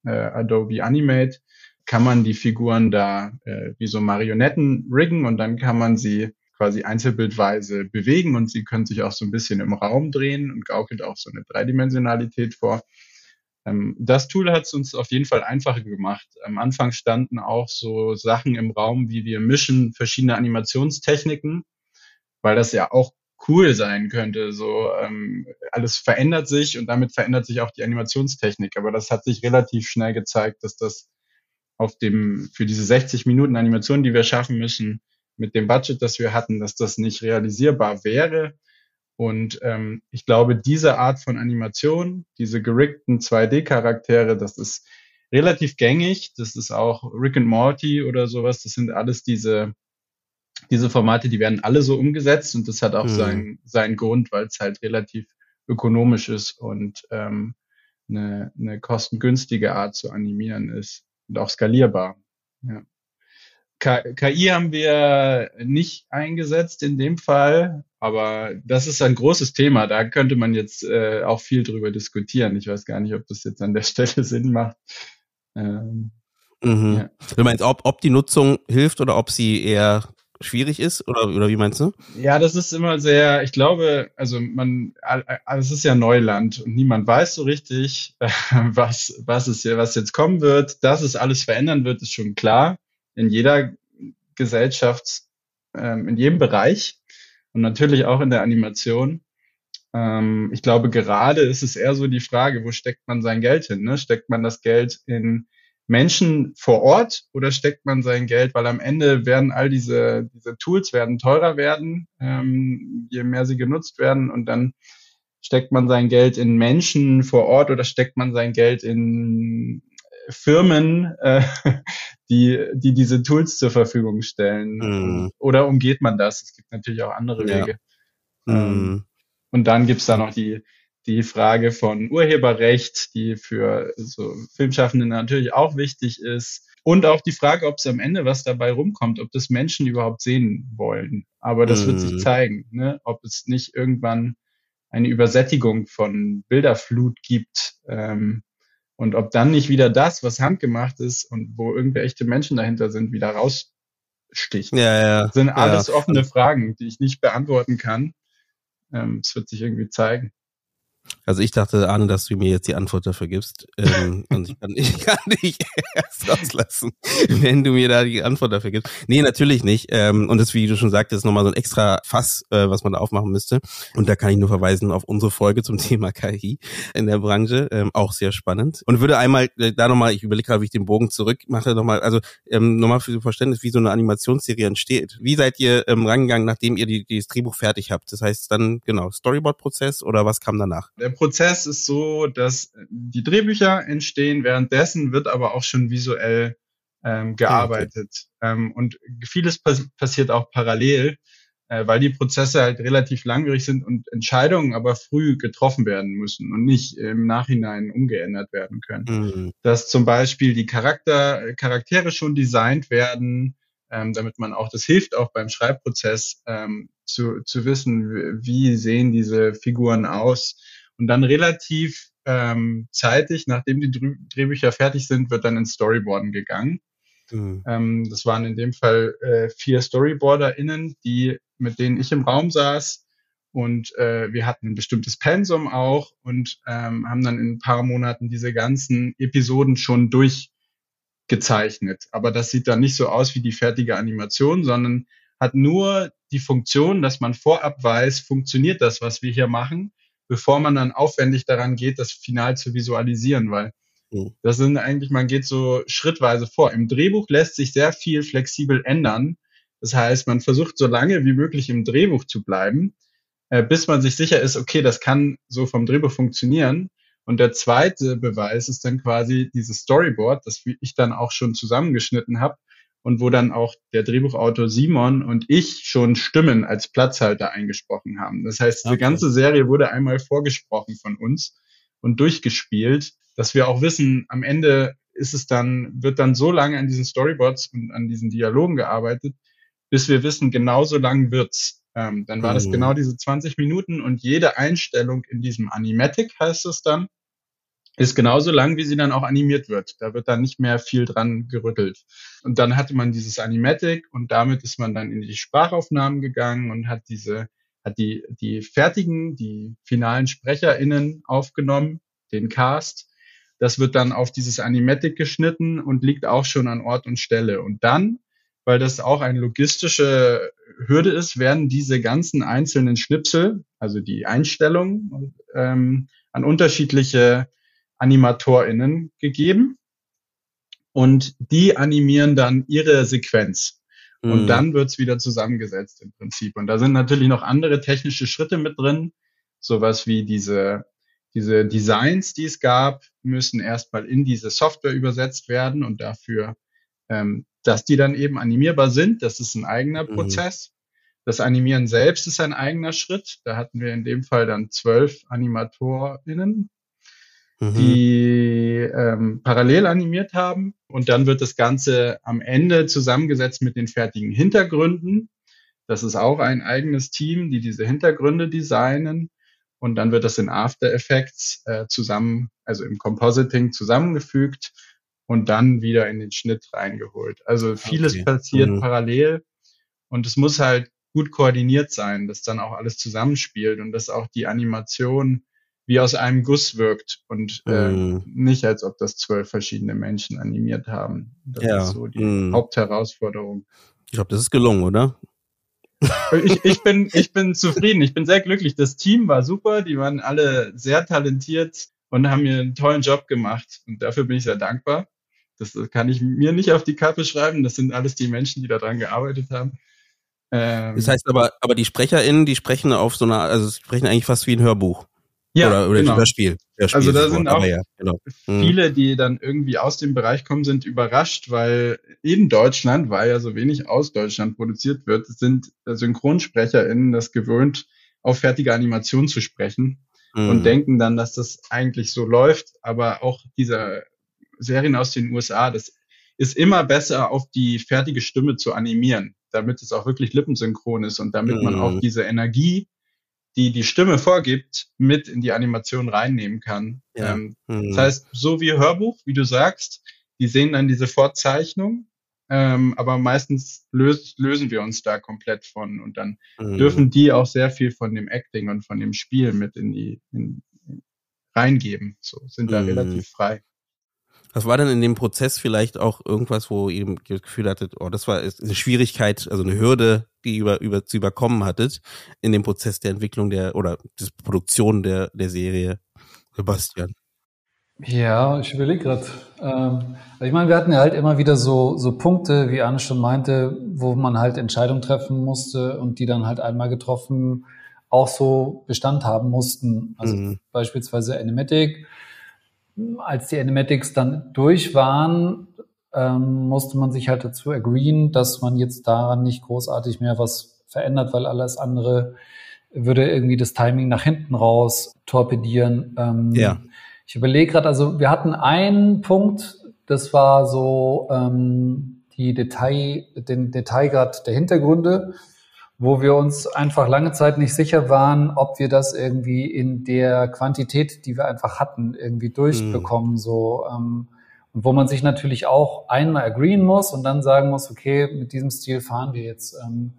Adobe Animate, kann man die Figuren da wie so Marionetten riggen und dann kann man sie quasi einzelbildweise bewegen und sie können sich auch so ein bisschen im Raum drehen und gaukelt auch so eine Dreidimensionalität vor. Das Tool hat es uns auf jeden Fall einfacher gemacht. Am Anfang standen auch so Sachen im Raum, wie wir mischen verschiedene Animationstechniken, weil das ja auch cool sein könnte. So alles verändert sich und damit verändert sich auch die Animationstechnik. Aber das hat sich relativ schnell gezeigt, dass das für diese 60 Minuten Animation, die wir schaffen müssen, mit dem Budget, das wir hatten, dass das nicht realisierbar wäre. Und ich glaube, diese Art von Animation, diese geriggten 2D-Charaktere, das ist relativ gängig. Das ist auch Rick and Morty oder sowas. Das sind alles diese Formate, die werden alle so umgesetzt und das hat auch seinen Grund, weil es halt relativ ökonomisch ist und eine kostengünstige Art zu animieren ist und auch skalierbar. Ja. KI haben wir nicht eingesetzt in dem Fall, aber das ist ein großes Thema. Da könnte man jetzt auch viel drüber diskutieren. Ich weiß gar nicht, ob das jetzt an der Stelle Sinn macht. Ja. Du meinst, ob die Nutzung hilft oder ob sie eher schwierig ist oder wie meinst du? Ja, das ist immer sehr, ich glaube, also es ist ja Neuland und niemand weiß so richtig, was jetzt kommen wird. Dass es alles verändern wird, ist schon klar. In jeder in jedem Bereich und natürlich auch in der Animation. Ich glaube, gerade ist es eher so die Frage, wo steckt man sein Geld hin? Ne? Steckt man das Geld in Menschen vor Ort oder steckt man sein Geld, weil am Ende werden all diese Tools werden teurer werden, je mehr sie genutzt werden und dann steckt man sein Geld in Menschen vor Ort oder steckt man sein Geld in Firmen, die diese Tools zur Verfügung stellen. Oder umgeht man das? Es gibt natürlich auch andere Wege. Und dann gibt's da noch die Frage von Urheberrecht, die für so Filmschaffende natürlich auch wichtig ist. Und auch die Frage, ob es am Ende was dabei rumkommt, ob das Menschen überhaupt sehen wollen. Aber das wird sich zeigen, ne? Ob es nicht irgendwann eine Übersättigung von Bilderflut gibt. Und ob dann nicht wieder das, was handgemacht ist und wo irgendwelche echte Menschen dahinter sind, wieder raussticht. Das sind alles offene Fragen, die ich nicht beantworten kann. Es wird sich irgendwie zeigen. Also ich dachte, Arne, dass du mir jetzt die Antwort dafür gibst. Und ich kann dich erst rauslassen, wenn du mir da die Antwort dafür gibst. Nee, natürlich nicht. Und das, wie du schon sagtest, ist nochmal so ein extra Fass, was man da aufmachen müsste. Und da kann ich nur verweisen auf unsere Folge zum Thema KI in der Branche. Auch sehr spannend. Und würde einmal da nochmal, ich überlege gerade, wie ich den Bogen zurück mache, nochmal, also nochmal für Verständnis, wie so eine Animationsserie entsteht. Wie seid ihr rangegangen, nachdem ihr das Drehbuch fertig habt? Das heißt dann, genau, Storyboard-Prozess oder was kam danach? Der Prozess ist so, dass die Drehbücher entstehen, währenddessen wird aber auch schon visuell gearbeitet. Okay. Und vieles passiert auch parallel, weil die Prozesse halt relativ langwierig sind und Entscheidungen aber früh getroffen werden müssen und nicht im Nachhinein umgeändert werden können. Dass zum Beispiel die Charaktere schon designt werden, damit man auch, das hilft auch beim Schreibprozess, zu wissen, wie sehen diese Figuren aus. Und dann relativ zeitig, nachdem die Drehbücher fertig sind, wird dann ins Storyboarden gegangen. Das waren in dem Fall 4 StoryboarderInnen, mit denen ich im Raum saß. Und wir hatten ein bestimmtes Pensum auch und haben dann in ein paar Monaten diese ganzen Episoden schon durchgezeichnet. Aber das sieht dann nicht so aus wie die fertige Animation, sondern hat nur die Funktion, dass man vorab weiß, funktioniert das, was wir hier machen, bevor man dann aufwendig daran geht, das final zu visualisieren, weil das sind eigentlich, man geht so schrittweise vor. Im Drehbuch lässt sich sehr viel flexibel ändern. Das heißt, man versucht so lange wie möglich im Drehbuch zu bleiben, bis man sich sicher ist, okay, das kann so vom Drehbuch funktionieren. Und der zweite Beweis ist dann quasi dieses Storyboard, das ich dann auch schon zusammengeschnitten habe und wo dann auch der Drehbuchautor Simon und ich schon Stimmen als Platzhalter eingesprochen haben. Das heißt, diese ganze Serie wurde einmal vorgesprochen von uns und durchgespielt, dass wir auch wissen, am Ende wird dann so lange an diesen Storyboards und an diesen Dialogen gearbeitet, bis wir wissen, genau so lang wird's. Dann war das genau diese 20 Minuten und jede Einstellung in diesem Animatic heißt es dann, ist genauso lang, wie sie dann auch animiert wird. Da wird dann nicht mehr viel dran gerüttelt. Und dann hatte man dieses Animatic und damit ist man dann in die Sprachaufnahmen gegangen und hat die fertigen, die finalen SprecherInnen aufgenommen, den Cast. Das wird dann auf dieses Animatic geschnitten und liegt auch schon an Ort und Stelle. Und dann, weil das auch eine logistische Hürde ist, werden diese ganzen einzelnen Schnipsel, also die Einstellungen, an unterschiedliche AnimatorInnen gegeben und die animieren dann ihre Sequenz. Und dann wird's wieder zusammengesetzt im Prinzip. Und da sind natürlich noch andere technische Schritte mit drin. Sowas wie diese Designs, die es gab, müssen erstmal in diese Software übersetzt werden und dafür, dass die dann eben animierbar sind. Das ist ein eigener Prozess. Das Animieren selbst ist ein eigener Schritt. Da hatten wir in dem Fall dann 12 AnimatorInnen, die parallel animiert haben. Und dann wird das Ganze am Ende zusammengesetzt mit den fertigen Hintergründen. Das ist auch ein eigenes Team, die diese Hintergründe designen. Und dann wird das in After Effects also im Compositing zusammengefügt und dann wieder in den Schnitt reingeholt. Also vieles passiert parallel und es muss halt gut koordiniert sein, dass dann auch alles zusammenspielt und dass auch die Animation wie aus einem Guss wirkt und nicht, als ob das 12 verschiedene Menschen animiert haben. Das ist so die Hauptherausforderung. Ich glaube, das ist gelungen, oder? Ich bin zufrieden. Ich bin sehr glücklich. Das Team war super. Die waren alle sehr talentiert und haben mir einen tollen Job gemacht. Und dafür bin ich sehr dankbar. Das kann ich mir nicht auf die Kappe schreiben. Das sind alles die Menschen, die daran gearbeitet haben. Das heißt aber die SprecherInnen, die sprechen auf so einer, also sprechen eigentlich fast wie ein Hörbuch. Ja, oder genau. Hörspiel. Also da sind auch viele, die dann irgendwie aus dem Bereich kommen, sind überrascht, weil in Deutschland, weil ja so wenig aus Deutschland produziert wird, sind SynchronsprecherInnen das gewöhnt, auf fertige Animation zu sprechen und denken dann, dass das eigentlich so läuft. Aber auch diese Serien aus den USA, das ist immer besser, auf die fertige Stimme zu animieren, damit es auch wirklich lippensynchron ist und damit man auch diese Energie, die Stimme vorgibt, mit in die Animation reinnehmen kann. Ja. Das heißt, so wie Hörbuch, wie du sagst, die sehen dann diese Fortzeichnung, aber meistens lösen wir uns da komplett von und dann dürfen die auch sehr viel von dem Acting und von dem Spiel mit reingeben. So sind da relativ frei. Was war denn in dem Prozess vielleicht auch irgendwas, wo ihr das Gefühl hattet, das war eine Schwierigkeit, also eine Hürde, die zu überkommen hattet in dem Prozess der Entwicklung der Produktion der Serie, Sebastian? Ja, ich überlege gerade. Ich meine, wir hatten ja halt immer wieder so Punkte, wie Arne schon meinte, wo man halt Entscheidungen treffen musste und die dann halt einmal getroffen auch so Bestand haben mussten. Also beispielsweise Animatic. Als die Animatics dann durch waren, musste man sich halt dazu agreeen, dass man jetzt daran nicht großartig mehr was verändert, weil alles andere würde irgendwie das Timing nach hinten raus torpedieren. Ich überlege gerade, also wir hatten einen Punkt, das war so den Detailgrad der Hintergründe, wo wir uns einfach lange Zeit nicht sicher waren, ob wir das irgendwie in der Quantität, die wir einfach hatten, irgendwie durchbekommen. Und wo man sich natürlich auch einmal agreeen muss und dann sagen muss, okay, mit diesem Stil fahren wir jetzt.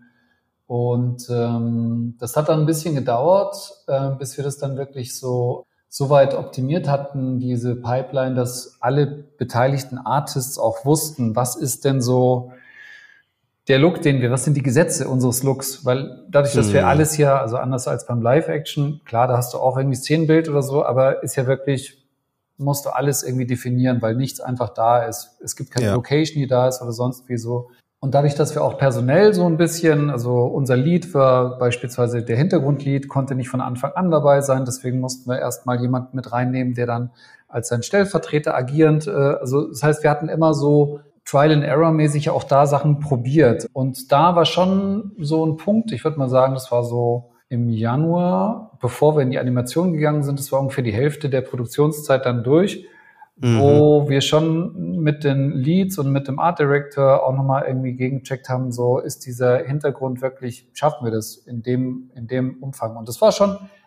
Das hat dann ein bisschen gedauert, bis wir das dann wirklich so weit optimiert hatten, diese Pipeline, dass alle beteiligten Artists auch wussten, was ist denn so der Look, was sind die Gesetze unseres Looks? Weil dadurch, dass wir alles ja, also anders als beim Live-Action, klar, da hast du auch irgendwie Szenenbild oder so, aber ist ja wirklich, musst du alles irgendwie definieren, weil nichts einfach da ist. Es gibt keine Location, die da ist oder sonst wie so. Und dadurch, dass wir auch personell so ein bisschen, also unser Lead war beispielsweise der Hintergrundlead, konnte nicht von Anfang an dabei sein, deswegen mussten wir erstmal jemanden mit reinnehmen, der dann als sein Stellvertreter agierend, also das heißt, wir hatten immer so Trial-and-Error-mäßig auch da Sachen probiert. Und da war schon so ein Punkt, ich würde mal sagen, das war so im Januar, bevor wir in die Animation gegangen sind, das war ungefähr die Hälfte der Produktionszeit dann durch, wo wir schon mit den Leads und mit dem Art Director auch nochmal irgendwie gegengecheckt haben, so ist dieser Hintergrund wirklich, schaffen wir das in dem Umfang. Und das war schon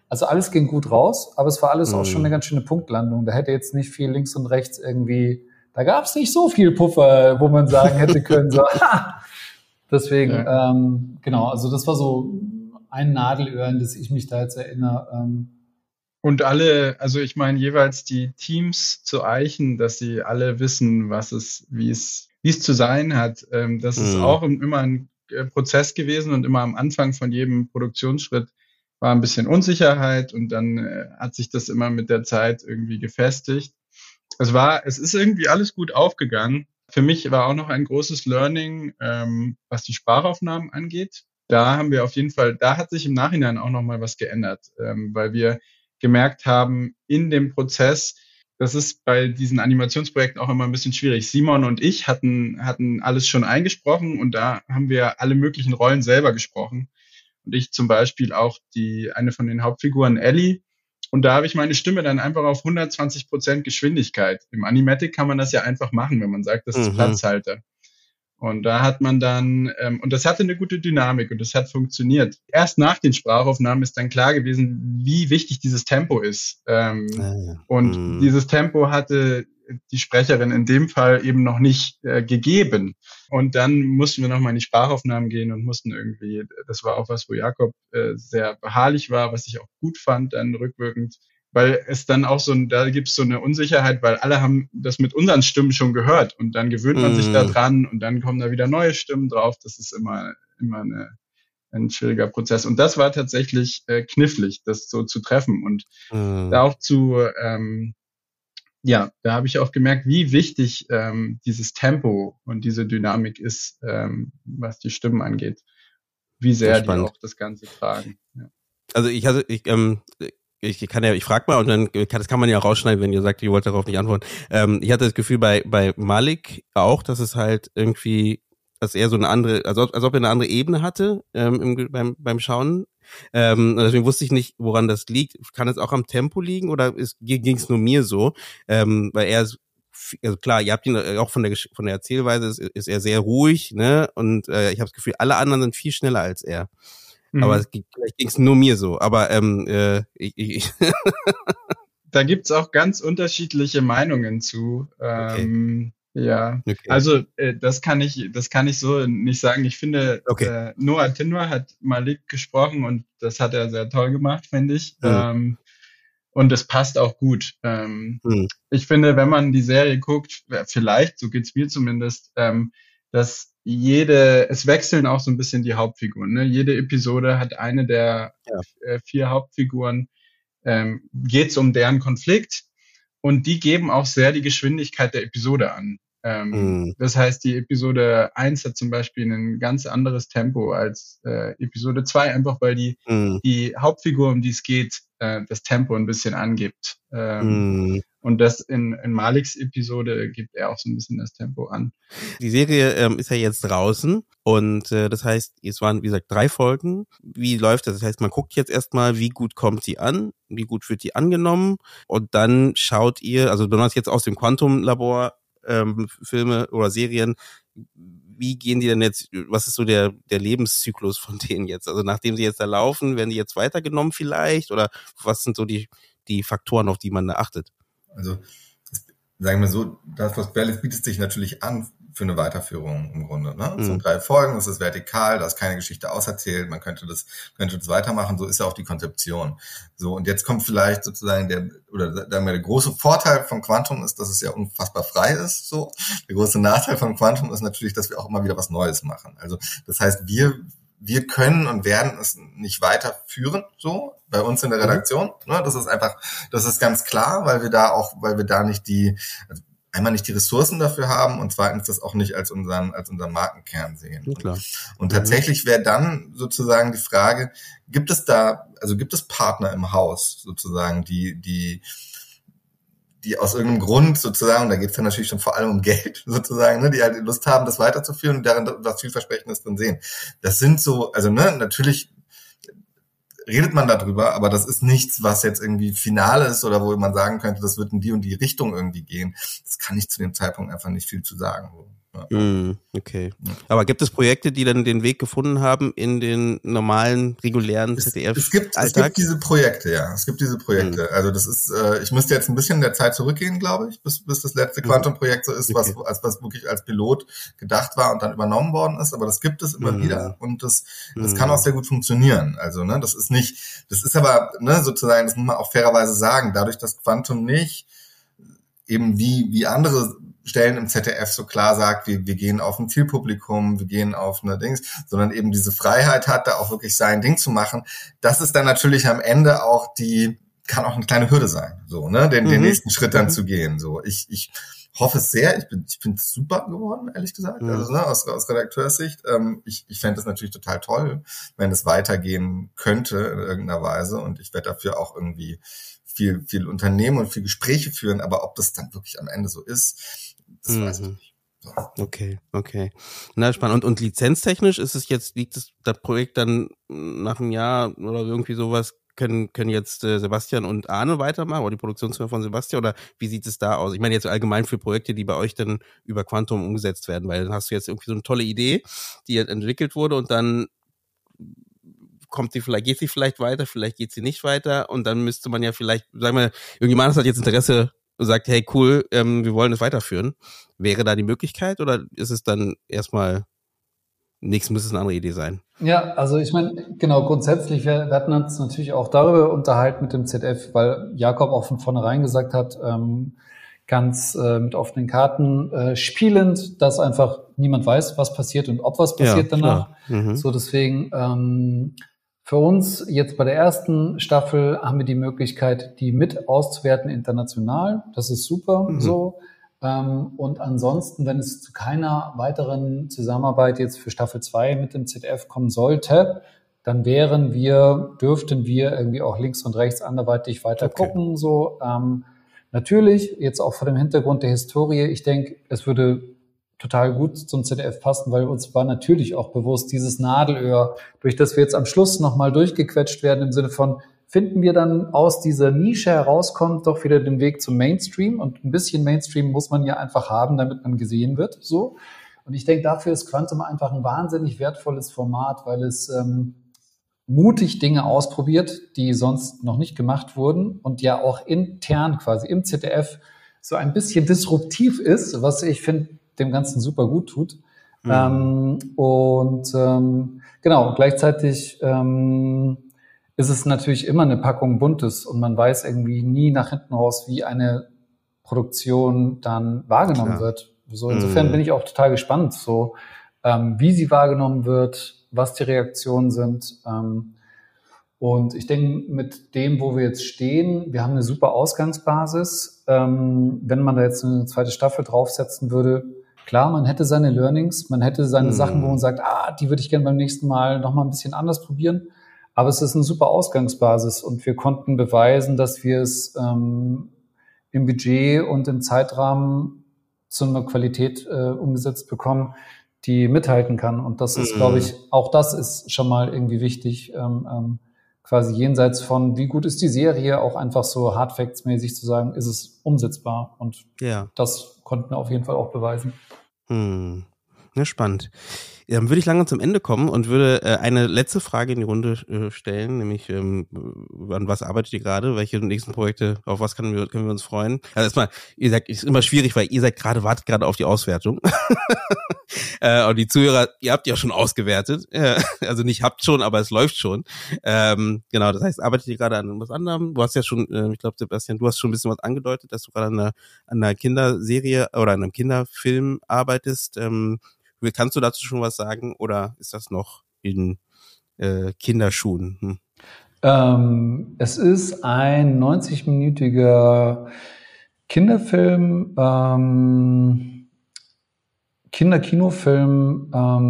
Also alles ging gut raus, aber es war alles auch schon eine ganz schöne Punktlandung. Da hätte jetzt nicht viel links und rechts irgendwie, da gab es nicht so viel Puffer, wo man sagen hätte können, so, deswegen, genau, also das war so ein Nadelöhr, an das ich mich da jetzt erinnere. Und alle, also ich meine jeweils die Teams zu eichen, dass sie alle wissen, wie es zu sein hat. Das ist auch immer ein Prozess gewesen und immer am Anfang von jedem Produktionsschritt war ein bisschen Unsicherheit und dann hat sich das immer mit der Zeit irgendwie gefestigt. Es ist irgendwie alles gut aufgegangen. Für mich war auch noch ein großes Learning, was die Sprachaufnahmen angeht. Da haben wir auf jeden Fall, da hat sich im Nachhinein auch noch mal was geändert, weil wir gemerkt haben, in dem Prozess, das ist bei diesen Animationsprojekten auch immer ein bisschen schwierig. Simon und ich hatten alles schon eingesprochen und da haben wir alle möglichen Rollen selber gesprochen. Und ich zum Beispiel auch eine von den Hauptfiguren, Ellie. Und da habe ich meine Stimme dann einfach auf 120% Geschwindigkeit. Im Animatic kann man das ja einfach machen, wenn man sagt, das ist Platzhalter. Und da hat man dann, und das hatte eine gute Dynamik und das hat funktioniert. Erst nach den Sprachaufnahmen ist dann klar gewesen, wie wichtig dieses Tempo ist. Und dieses Tempo hatte die Sprecherin in dem Fall eben noch nicht gegeben. Und dann mussten wir nochmal in die Sprachaufnahmen gehen und mussten irgendwie, das war auch was, wo Jakob sehr beharrlich war, was ich auch gut fand, dann rückwirkend, weil es dann auch da gibt es so eine Unsicherheit, weil alle haben das mit unseren Stimmen schon gehört und dann gewöhnt man sich da dran und dann kommen da wieder neue Stimmen drauf. Das ist immer ein schwieriger Prozess. Und das war tatsächlich knifflig, das so zu treffen und da auch da habe ich auch gemerkt, wie wichtig dieses Tempo und diese Dynamik ist, was die Stimmen angeht. Wie sehr die auch das Ganze tragen. Ja. Also ich frage mal und dann das kann man ja rausschneiden, wenn ihr sagt, ihr wollt darauf nicht antworten. Ich hatte das Gefühl bei Malik auch, dass es halt irgendwie, dass er so eine andere, als ob er eine andere Ebene hatte beim Schauen. Deswegen wusste ich nicht, woran das liegt. Kann es auch am Tempo liegen oder ging es nur mir so? Weil er, also klar, ihr habt ihn auch von der Erzählweise ist er sehr ruhig, ne? Und ich habe das Gefühl, alle anderen sind viel schneller als er. Aber vielleicht ging es nur mir so. Aber da gibt's auch ganz unterschiedliche Meinungen zu. Okay. Ja, okay. Also das kann ich so nicht sagen. Ich finde, Noah Tindwer hat Malik gesprochen und das hat er sehr toll gemacht, finde ich. Und es passt auch gut. Ich finde, wenn man die Serie guckt, vielleicht, so geht's mir zumindest, dass es wechseln auch so ein bisschen die Hauptfiguren. Ne? Jede Episode hat eine der 4 Hauptfiguren, geht's um deren Konflikt und die geben auch sehr die Geschwindigkeit der Episode an. Das heißt, die Episode 1 hat zum Beispiel ein ganz anderes Tempo als Episode 2, einfach weil die Hauptfigur, um die es geht, das Tempo ein bisschen angibt. Und das in Maliks Episode gibt er auch so ein bisschen das Tempo an. Die Serie ist ja jetzt draußen und das heißt, es waren, wie gesagt, 3 Folgen. Wie läuft das? Das heißt, man guckt jetzt erstmal, wie gut kommt sie an, wie gut wird die angenommen und dann schaut ihr, also besonders jetzt aus dem Quantum-Labor Filme oder Serien, wie gehen die denn jetzt, was ist so der Lebenszyklus von denen jetzt? Also nachdem sie jetzt da laufen, werden die jetzt weitergenommen vielleicht oder was sind so die Faktoren, auf die man da achtet? Also sagen wir so, das, was Berlitz bietet sich natürlich an für eine Weiterführung im Grunde. Ne? Es sind 3 Folgen, es ist vertikal, da ist keine Geschichte auserzählt, man könnte das weitermachen, so ist ja auch die Konzeption. So, und jetzt kommt vielleicht sozusagen der große Vorteil von Quantum ist, dass es ja unfassbar frei ist. So, der große Nachteil von Quantum ist natürlich, dass wir auch immer wieder was Neues machen. Also das heißt, wir können und werden es nicht weiterführen, so, bei uns in der Redaktion, ne, das ist ganz klar, weil wir da nicht einmal nicht die Ressourcen dafür haben und zweitens das auch nicht als unseren Markenkern sehen. Ja, klar. Und tatsächlich wäre dann sozusagen die Frage, gibt es Partner im Haus sozusagen, die aus irgendeinem Grund sozusagen, da geht es dann natürlich schon vor allem um Geld sozusagen, ne, die halt Lust haben, das weiterzuführen und darin was Vielversprechendes drin sehen. Das sind so, also ne, natürlich redet man darüber, aber das ist nichts, was jetzt irgendwie final ist oder wo man sagen könnte, das wird in die und die Richtung irgendwie gehen. Das kann ich zu dem Zeitpunkt einfach nicht viel zu sagen. Okay. Aber gibt es Projekte, die dann den Weg gefunden haben in den normalen, regulären ZDF-Alltag? Es gibt diese Projekte, ja. Es gibt diese Projekte. Also das ist, ich müsste jetzt ein bisschen in der Zeit zurückgehen, glaube ich, bis das letzte Quantum-Projekt so ist, was wirklich als Pilot gedacht war und dann übernommen worden ist. Aber das gibt es immer wieder und das kann auch sehr gut funktionieren. Also, ne, das ist aber, ne, sozusagen, das muss man auch fairerweise sagen, dadurch, dass Quantum nicht eben wie andere Stellen im ZDF so klar sagt, wir gehen auf ein Zielpublikum, wir gehen auf eine Dings, sondern eben diese Freiheit hat, da auch wirklich sein Ding zu machen. Das ist dann natürlich am Ende auch kann auch eine kleine Hürde sein, so, ne, den nächsten Schritt dann zu gehen, so. Ich hoffe es sehr, ich bin super geworden, ehrlich gesagt, also, ne, aus Redakteurssicht. Ich fände es natürlich total toll, wenn es weitergehen könnte in irgendeiner Weise und ich werde dafür auch irgendwie viel Unternehmen und viel Gespräche führen, aber ob das dann wirklich am Ende so ist, das weiß ich nicht. So. Okay. Na, spannend. Und lizenztechnisch liegt das Projekt dann nach einem Jahr oder irgendwie sowas, können jetzt Sebastian und Arne weitermachen, oder die Produktionsfirma von Sebastian, oder wie sieht es da aus? Ich meine jetzt allgemein für Projekte, die bei euch dann über Quantum umgesetzt werden, weil dann hast du jetzt irgendwie so eine tolle Idee, die jetzt entwickelt wurde und dann geht sie vielleicht weiter, vielleicht geht sie nicht weiter und dann müsste man ja vielleicht, sagen wir, irgendjemand hat jetzt Interesse und sagt, hey cool, wir wollen das weiterführen. Wäre da die Möglichkeit oder ist es dann erstmal nichts, muss es eine andere Idee sein? Ja, also ich meine, genau, grundsätzlich, wir hatten uns natürlich auch darüber unterhalten mit dem ZDF, weil Jakob auch von vornherein gesagt hat, ganz mit offenen Karten spielend, dass einfach niemand weiß, was passiert und ob was passiert danach. So deswegen für uns jetzt bei der ersten Staffel haben wir die Möglichkeit, die mit auszuwerten international. Das ist super so. Und ansonsten, wenn es zu keiner weiteren Zusammenarbeit jetzt für Staffel 2 mit dem ZDF kommen sollte, dann dürften wir irgendwie auch links und rechts anderweitig weiter gucken. So natürlich, jetzt auch vor dem Hintergrund der Historie, ich denke, es würde total gut zum ZDF passen, weil uns war natürlich auch bewusst, dieses Nadelöhr, durch das wir jetzt am Schluss nochmal durchgequetscht werden, im Sinne von, finden wir dann aus dieser Nische herauskommt, doch wieder den Weg zum Mainstream. Und ein bisschen Mainstream muss man ja einfach haben, damit man gesehen wird. So. Und ich denke, dafür ist Quantum einfach ein wahnsinnig wertvolles Format, weil es mutig Dinge ausprobiert, die sonst noch nicht gemacht wurden und ja auch intern quasi im ZDF so ein bisschen disruptiv ist, was ich finde, dem Ganzen super gut tut. Genau, gleichzeitig ist es natürlich immer eine Packung Buntes und man weiß irgendwie nie nach hinten raus, wie eine Produktion dann wahrgenommen wird. So, insofern bin ich auch total gespannt, so wie sie wahrgenommen wird, was die Reaktionen sind. Und ich denke, mit dem, wo wir jetzt stehen, wir haben eine super Ausgangsbasis. Wenn man da jetzt eine zweite Staffel draufsetzen würde, klar, man hätte seine Learnings, man hätte seine Sachen, wo man sagt, die würde ich gerne beim nächsten Mal noch mal ein bisschen anders probieren. Aber es ist eine super Ausgangsbasis und wir konnten beweisen, dass wir es im Budget und im Zeitrahmen zu einer Qualität umgesetzt bekommen, die mithalten kann. Und das ist, glaube ich, auch das ist schon mal irgendwie wichtig, quasi jenseits von, wie gut ist die Serie, auch einfach so Hardfacts-mäßig zu sagen, ist es umsetzbar. Und das konnten wir auf jeden Fall auch beweisen. Ja, spannend. Dann würde ich langsam zum Ende kommen und würde eine letzte Frage in die Runde stellen, nämlich an was arbeitet ihr gerade? Welche nächsten Projekte, auf was können wir uns freuen? Also erstmal, ihr sagt, es ist immer schwierig, weil ihr wartet gerade auf die Auswertung. Und die Zuhörer, ihr habt ja schon ausgewertet. Also nicht habt schon, aber es läuft schon. Genau, das heißt, arbeitet ihr gerade an was anderem? Du hast ja schon, ich glaube, Sebastian, du hast schon ein bisschen was angedeutet, dass du gerade an einer Kinderserie oder an einem Kinderfilm arbeitest. Kannst du dazu schon was sagen oder ist das noch in Kinderschuhen? Es ist ein 90-minütiger Kinderfilm, Kinderkinofilm,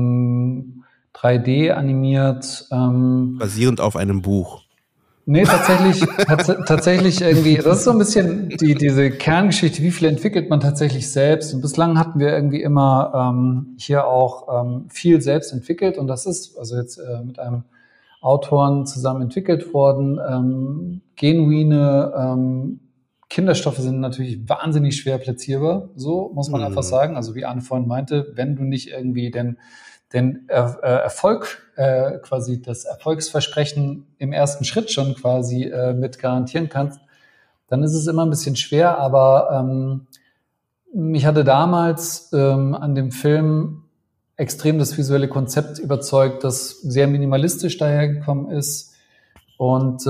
3D animiert. Basierend auf einem Buch. Nee, tatsächlich irgendwie, das ist so ein bisschen diese Kerngeschichte, wie viel entwickelt man tatsächlich selbst. Und bislang hatten wir irgendwie immer hier auch viel selbst entwickelt. Und das ist also jetzt mit einem Autoren zusammen entwickelt worden. Genuine Kinderstoffe sind natürlich wahnsinnig schwer platzierbar, so muss man einfach sagen. Also wie Arne vorhin meinte, wenn du nicht irgendwie den Erfolg, quasi das Erfolgsversprechen im ersten Schritt schon quasi mit garantieren kannst, dann ist es immer ein bisschen schwer. Aber mich hatte damals an dem Film extrem das visuelle Konzept überzeugt, das sehr minimalistisch dahergekommen ist und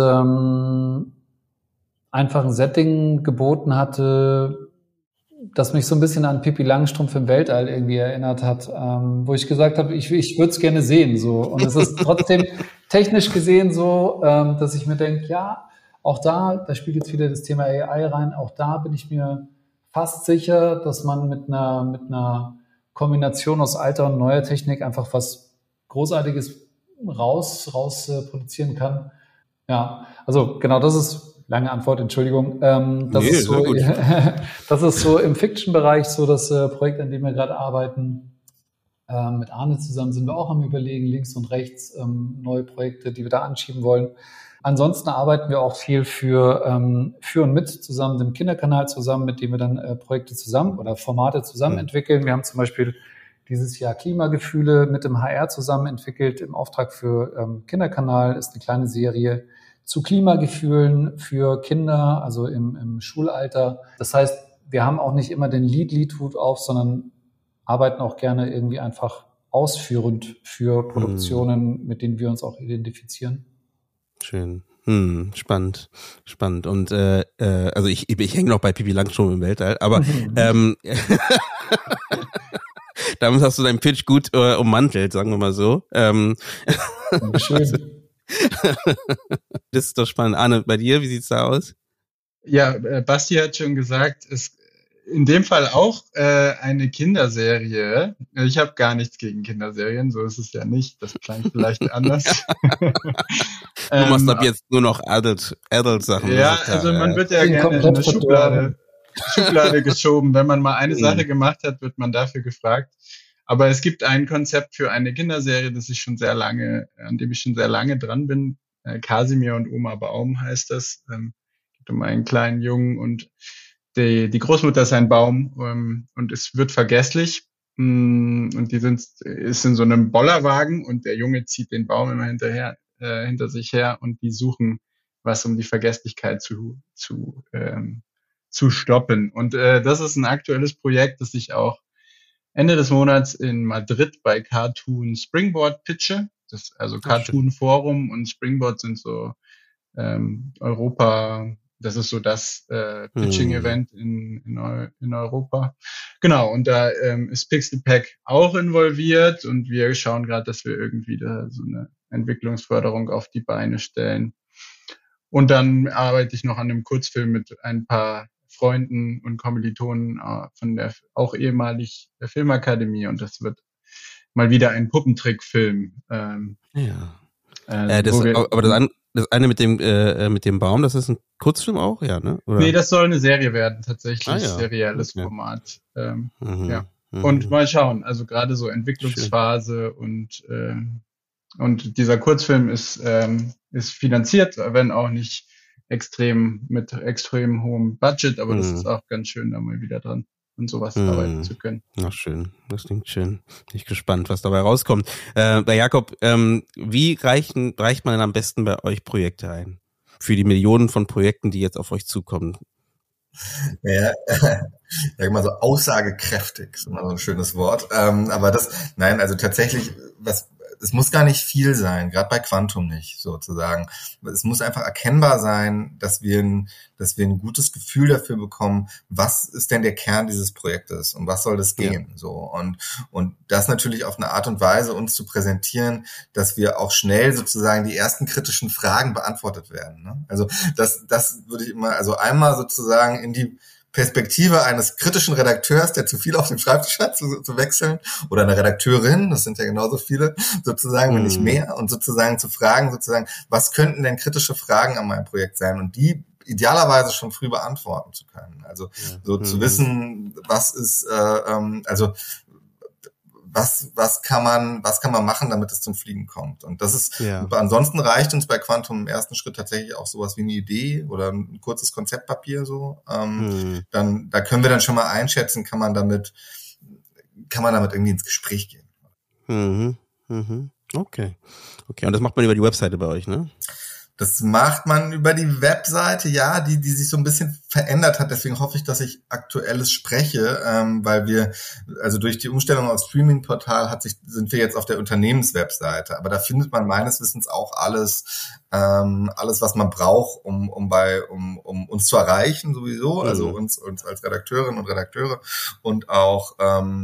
einfach ein Setting geboten hatte, das mich so ein bisschen an Pippi Langstrumpf im Weltall irgendwie erinnert hat, wo ich gesagt habe, ich würde es gerne sehen. So. Und es ist trotzdem technisch gesehen so, dass ich mir denke, ja, auch da spielt jetzt wieder das Thema AI rein, auch da bin ich mir fast sicher, dass man mit einer Kombination aus alter und neuer Technik einfach was Großartiges raus produzieren kann. Ja, also genau, das ist lange Antwort, Entschuldigung. Das ist so im Fiction-Bereich so das Projekt, an dem wir gerade arbeiten. Mit Arne zusammen sind wir auch am Überlegen, links und rechts neue Projekte, die wir da anschieben wollen. Ansonsten arbeiten wir auch viel für und mit zusammen, dem Kinderkanal zusammen, mit dem wir dann Projekte zusammen oder Formate zusammen entwickeln. Wir haben zum Beispiel dieses Jahr Klimagefühle mit dem HR zusammen entwickelt im Auftrag für Kinderkanal. Ist eine kleine Serie zu Klimagefühlen für Kinder, also im Schulalter. Das heißt, wir haben auch nicht immer den Lead-Hut auf, sondern arbeiten auch gerne irgendwie einfach ausführend für Produktionen, mit denen wir uns auch identifizieren. Schön. Spannend. Und also ich hänge noch bei Pippi Langstrumpf im Weltall, aber damit hast du deinen Pitch gut ummantelt, sagen wir mal so. Schön. Das ist doch spannend. Arne, bei dir, wie sieht's da aus? Ja, Basti hat schon gesagt, es in dem Fall auch eine Kinderserie. Ich habe gar nichts gegen Kinderserien, so ist es ja nicht. Das klang vielleicht anders. Du machst ab jetzt nur noch Adult-Sachen. Ja, also man wird ja gerne in eine Schublade geschoben. Wenn man mal eine Sache gemacht hat, wird man dafür gefragt. Aber es gibt ein Konzept für eine Kinderserie, an dem ich schon sehr lange dran bin. Kasimir und Oma Baum heißt das. Geht um einen kleinen Jungen und die Großmutter ist ein Baum und es wird vergesslich. Und ist in so einem Bollerwagen und der Junge zieht den Baum immer hinter sich her und die suchen was, um die Vergesslichkeit zu stoppen. Und das ist ein aktuelles Projekt, das ich auch Ende des Monats in Madrid bei Cartoon Springboard pitche. Also Cartoon Forum und Springboard sind so Europa, das ist so das Pitching-Event in Europa. Genau, und da ist Pixelpack auch involviert und wir schauen gerade, dass wir irgendwie da so eine Entwicklungsförderung auf die Beine stellen. Und dann arbeite ich noch an einem Kurzfilm mit ein paar Freunden und Kommilitonen von der auch ehemalig der Filmakademie und das wird mal wieder ein Puppentrickfilm. Das eine mit dem Baum, das ist ein Kurzfilm auch, ja, ne? Oder? Nee, das soll eine Serie werden, tatsächlich, serielles Format. Ja. Und mal schauen, also gerade so Entwicklungsphase und dieser Kurzfilm ist finanziert, wenn auch nicht mit extrem hohem Budget, aber das ist auch ganz schön, da mal wieder dran und sowas arbeiten zu können. Ach, schön. Das klingt schön. Bin ich gespannt, was dabei rauskommt. Bei Jakob, wie reicht man am besten bei euch Projekte ein? Für die Millionen von Projekten, die jetzt auf euch zukommen. Ja, sag mal so aussagekräftig, ist immer so ein schönes Wort. Aber also tatsächlich, es muss gar nicht viel sein, gerade bei Quantum nicht, sozusagen. Es muss einfach erkennbar sein, dass wir ein gutes Gefühl dafür bekommen, was ist denn der Kern dieses Projektes und was soll das gehen, so. Und das natürlich auf eine Art und Weise uns zu präsentieren, dass wir auch schnell sozusagen die ersten kritischen Fragen beantwortet werden, ne? Also, das würde ich immer, also einmal sozusagen in die Perspektive eines kritischen Redakteurs, der zu viel auf dem Schreibtisch hat, zu wechseln, oder einer Redakteurin, das sind ja genauso viele, sozusagen, wenn nicht mehr, und sozusagen zu fragen, was könnten denn kritische Fragen an meinem Projekt sein, und die idealerweise schon früh beantworten zu können. Also zu wissen, was was kann man machen, damit es zum Fliegen kommt? Und das ist, ansonsten reicht uns bei Quantum im ersten Schritt tatsächlich auch sowas wie eine Idee oder ein kurzes Konzeptpapier so. Dann, da können wir dann schon mal einschätzen, kann man damit irgendwie ins Gespräch gehen. Okay. Und das macht man über die Webseite bei euch, ne? Das macht man über die Webseite, ja, die sich so ein bisschen verändert hat. Deswegen hoffe ich, dass ich Aktuelles spreche, weil wir, also durch die Umstellung auf Streaming-Portal sind wir jetzt auf der Unternehmenswebseite. Aber da findet man meines Wissens auch alles, was man braucht, um uns zu erreichen sowieso. Also uns als Redakteurinnen und Redakteure und auch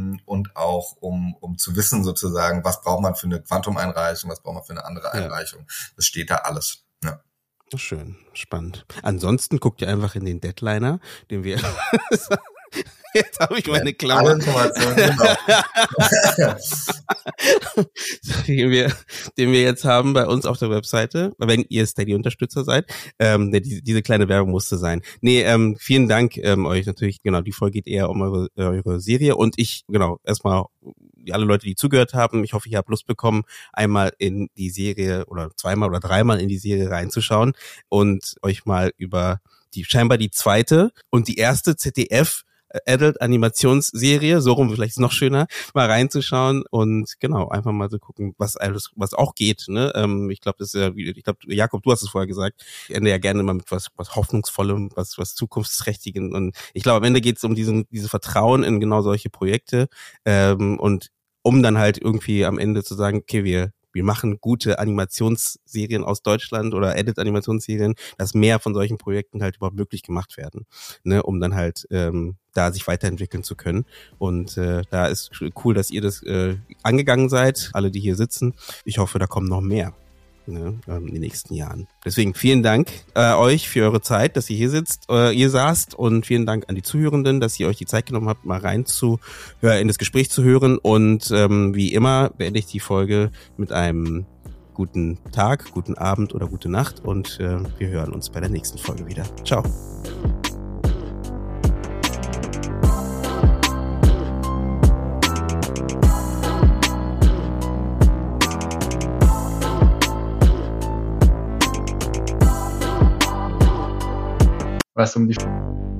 um zu wissen sozusagen, was braucht man für eine Quantum-Einreichung, was braucht man für eine andere Einreichung. Das steht da alles. Ja. Schön, spannend. Ansonsten guckt ihr einfach in den Deadliner, den wir jetzt habe ich meine Klammer. Alle Informationen, genau. den wir jetzt haben bei uns auf der Webseite, wenn ihr Steady-Unterstützer seid. Diese kleine Werbung musste sein. Nee, vielen Dank euch natürlich. Genau, die Folge geht eher um eure Serie und erstmal alle Leute, die zugehört haben, ich hoffe, ihr habt Lust bekommen, einmal in die Serie oder zweimal oder dreimal in die Serie reinzuschauen und euch mal über scheinbar die zweite und die erste ZDF Adult Animationsserie, so rum vielleicht ist noch schöner, mal reinzuschauen und genau, einfach mal so gucken, was auch geht, ne? Ich glaube, Jakob, du hast es vorher gesagt, ich ende ja gerne mal mit was Hoffnungsvollem, was Zukunftsträchtigen und ich glaube, am Ende geht es um diese Vertrauen in genau solche Projekte und um dann halt irgendwie am Ende zu sagen, okay, wir machen gute Animationsserien aus Deutschland oder Edit-Animationsserien, dass mehr von solchen Projekten halt überhaupt möglich gemacht werden, ne, um dann halt da sich weiterentwickeln zu können. Und da ist cool, dass ihr das angegangen seid, alle, die hier sitzen. Ich hoffe, da kommen noch mehr, ne, in den nächsten Jahren. Deswegen vielen Dank euch für eure Zeit, dass ihr hier saßt und vielen Dank an die Zuhörenden, dass ihr euch die Zeit genommen habt, mal in das Gespräch zu hören und wie immer beende ich die Folge mit einem guten Tag, guten Abend oder gute Nacht und wir hören uns bei der nächsten Folge wieder. Ciao. Was um die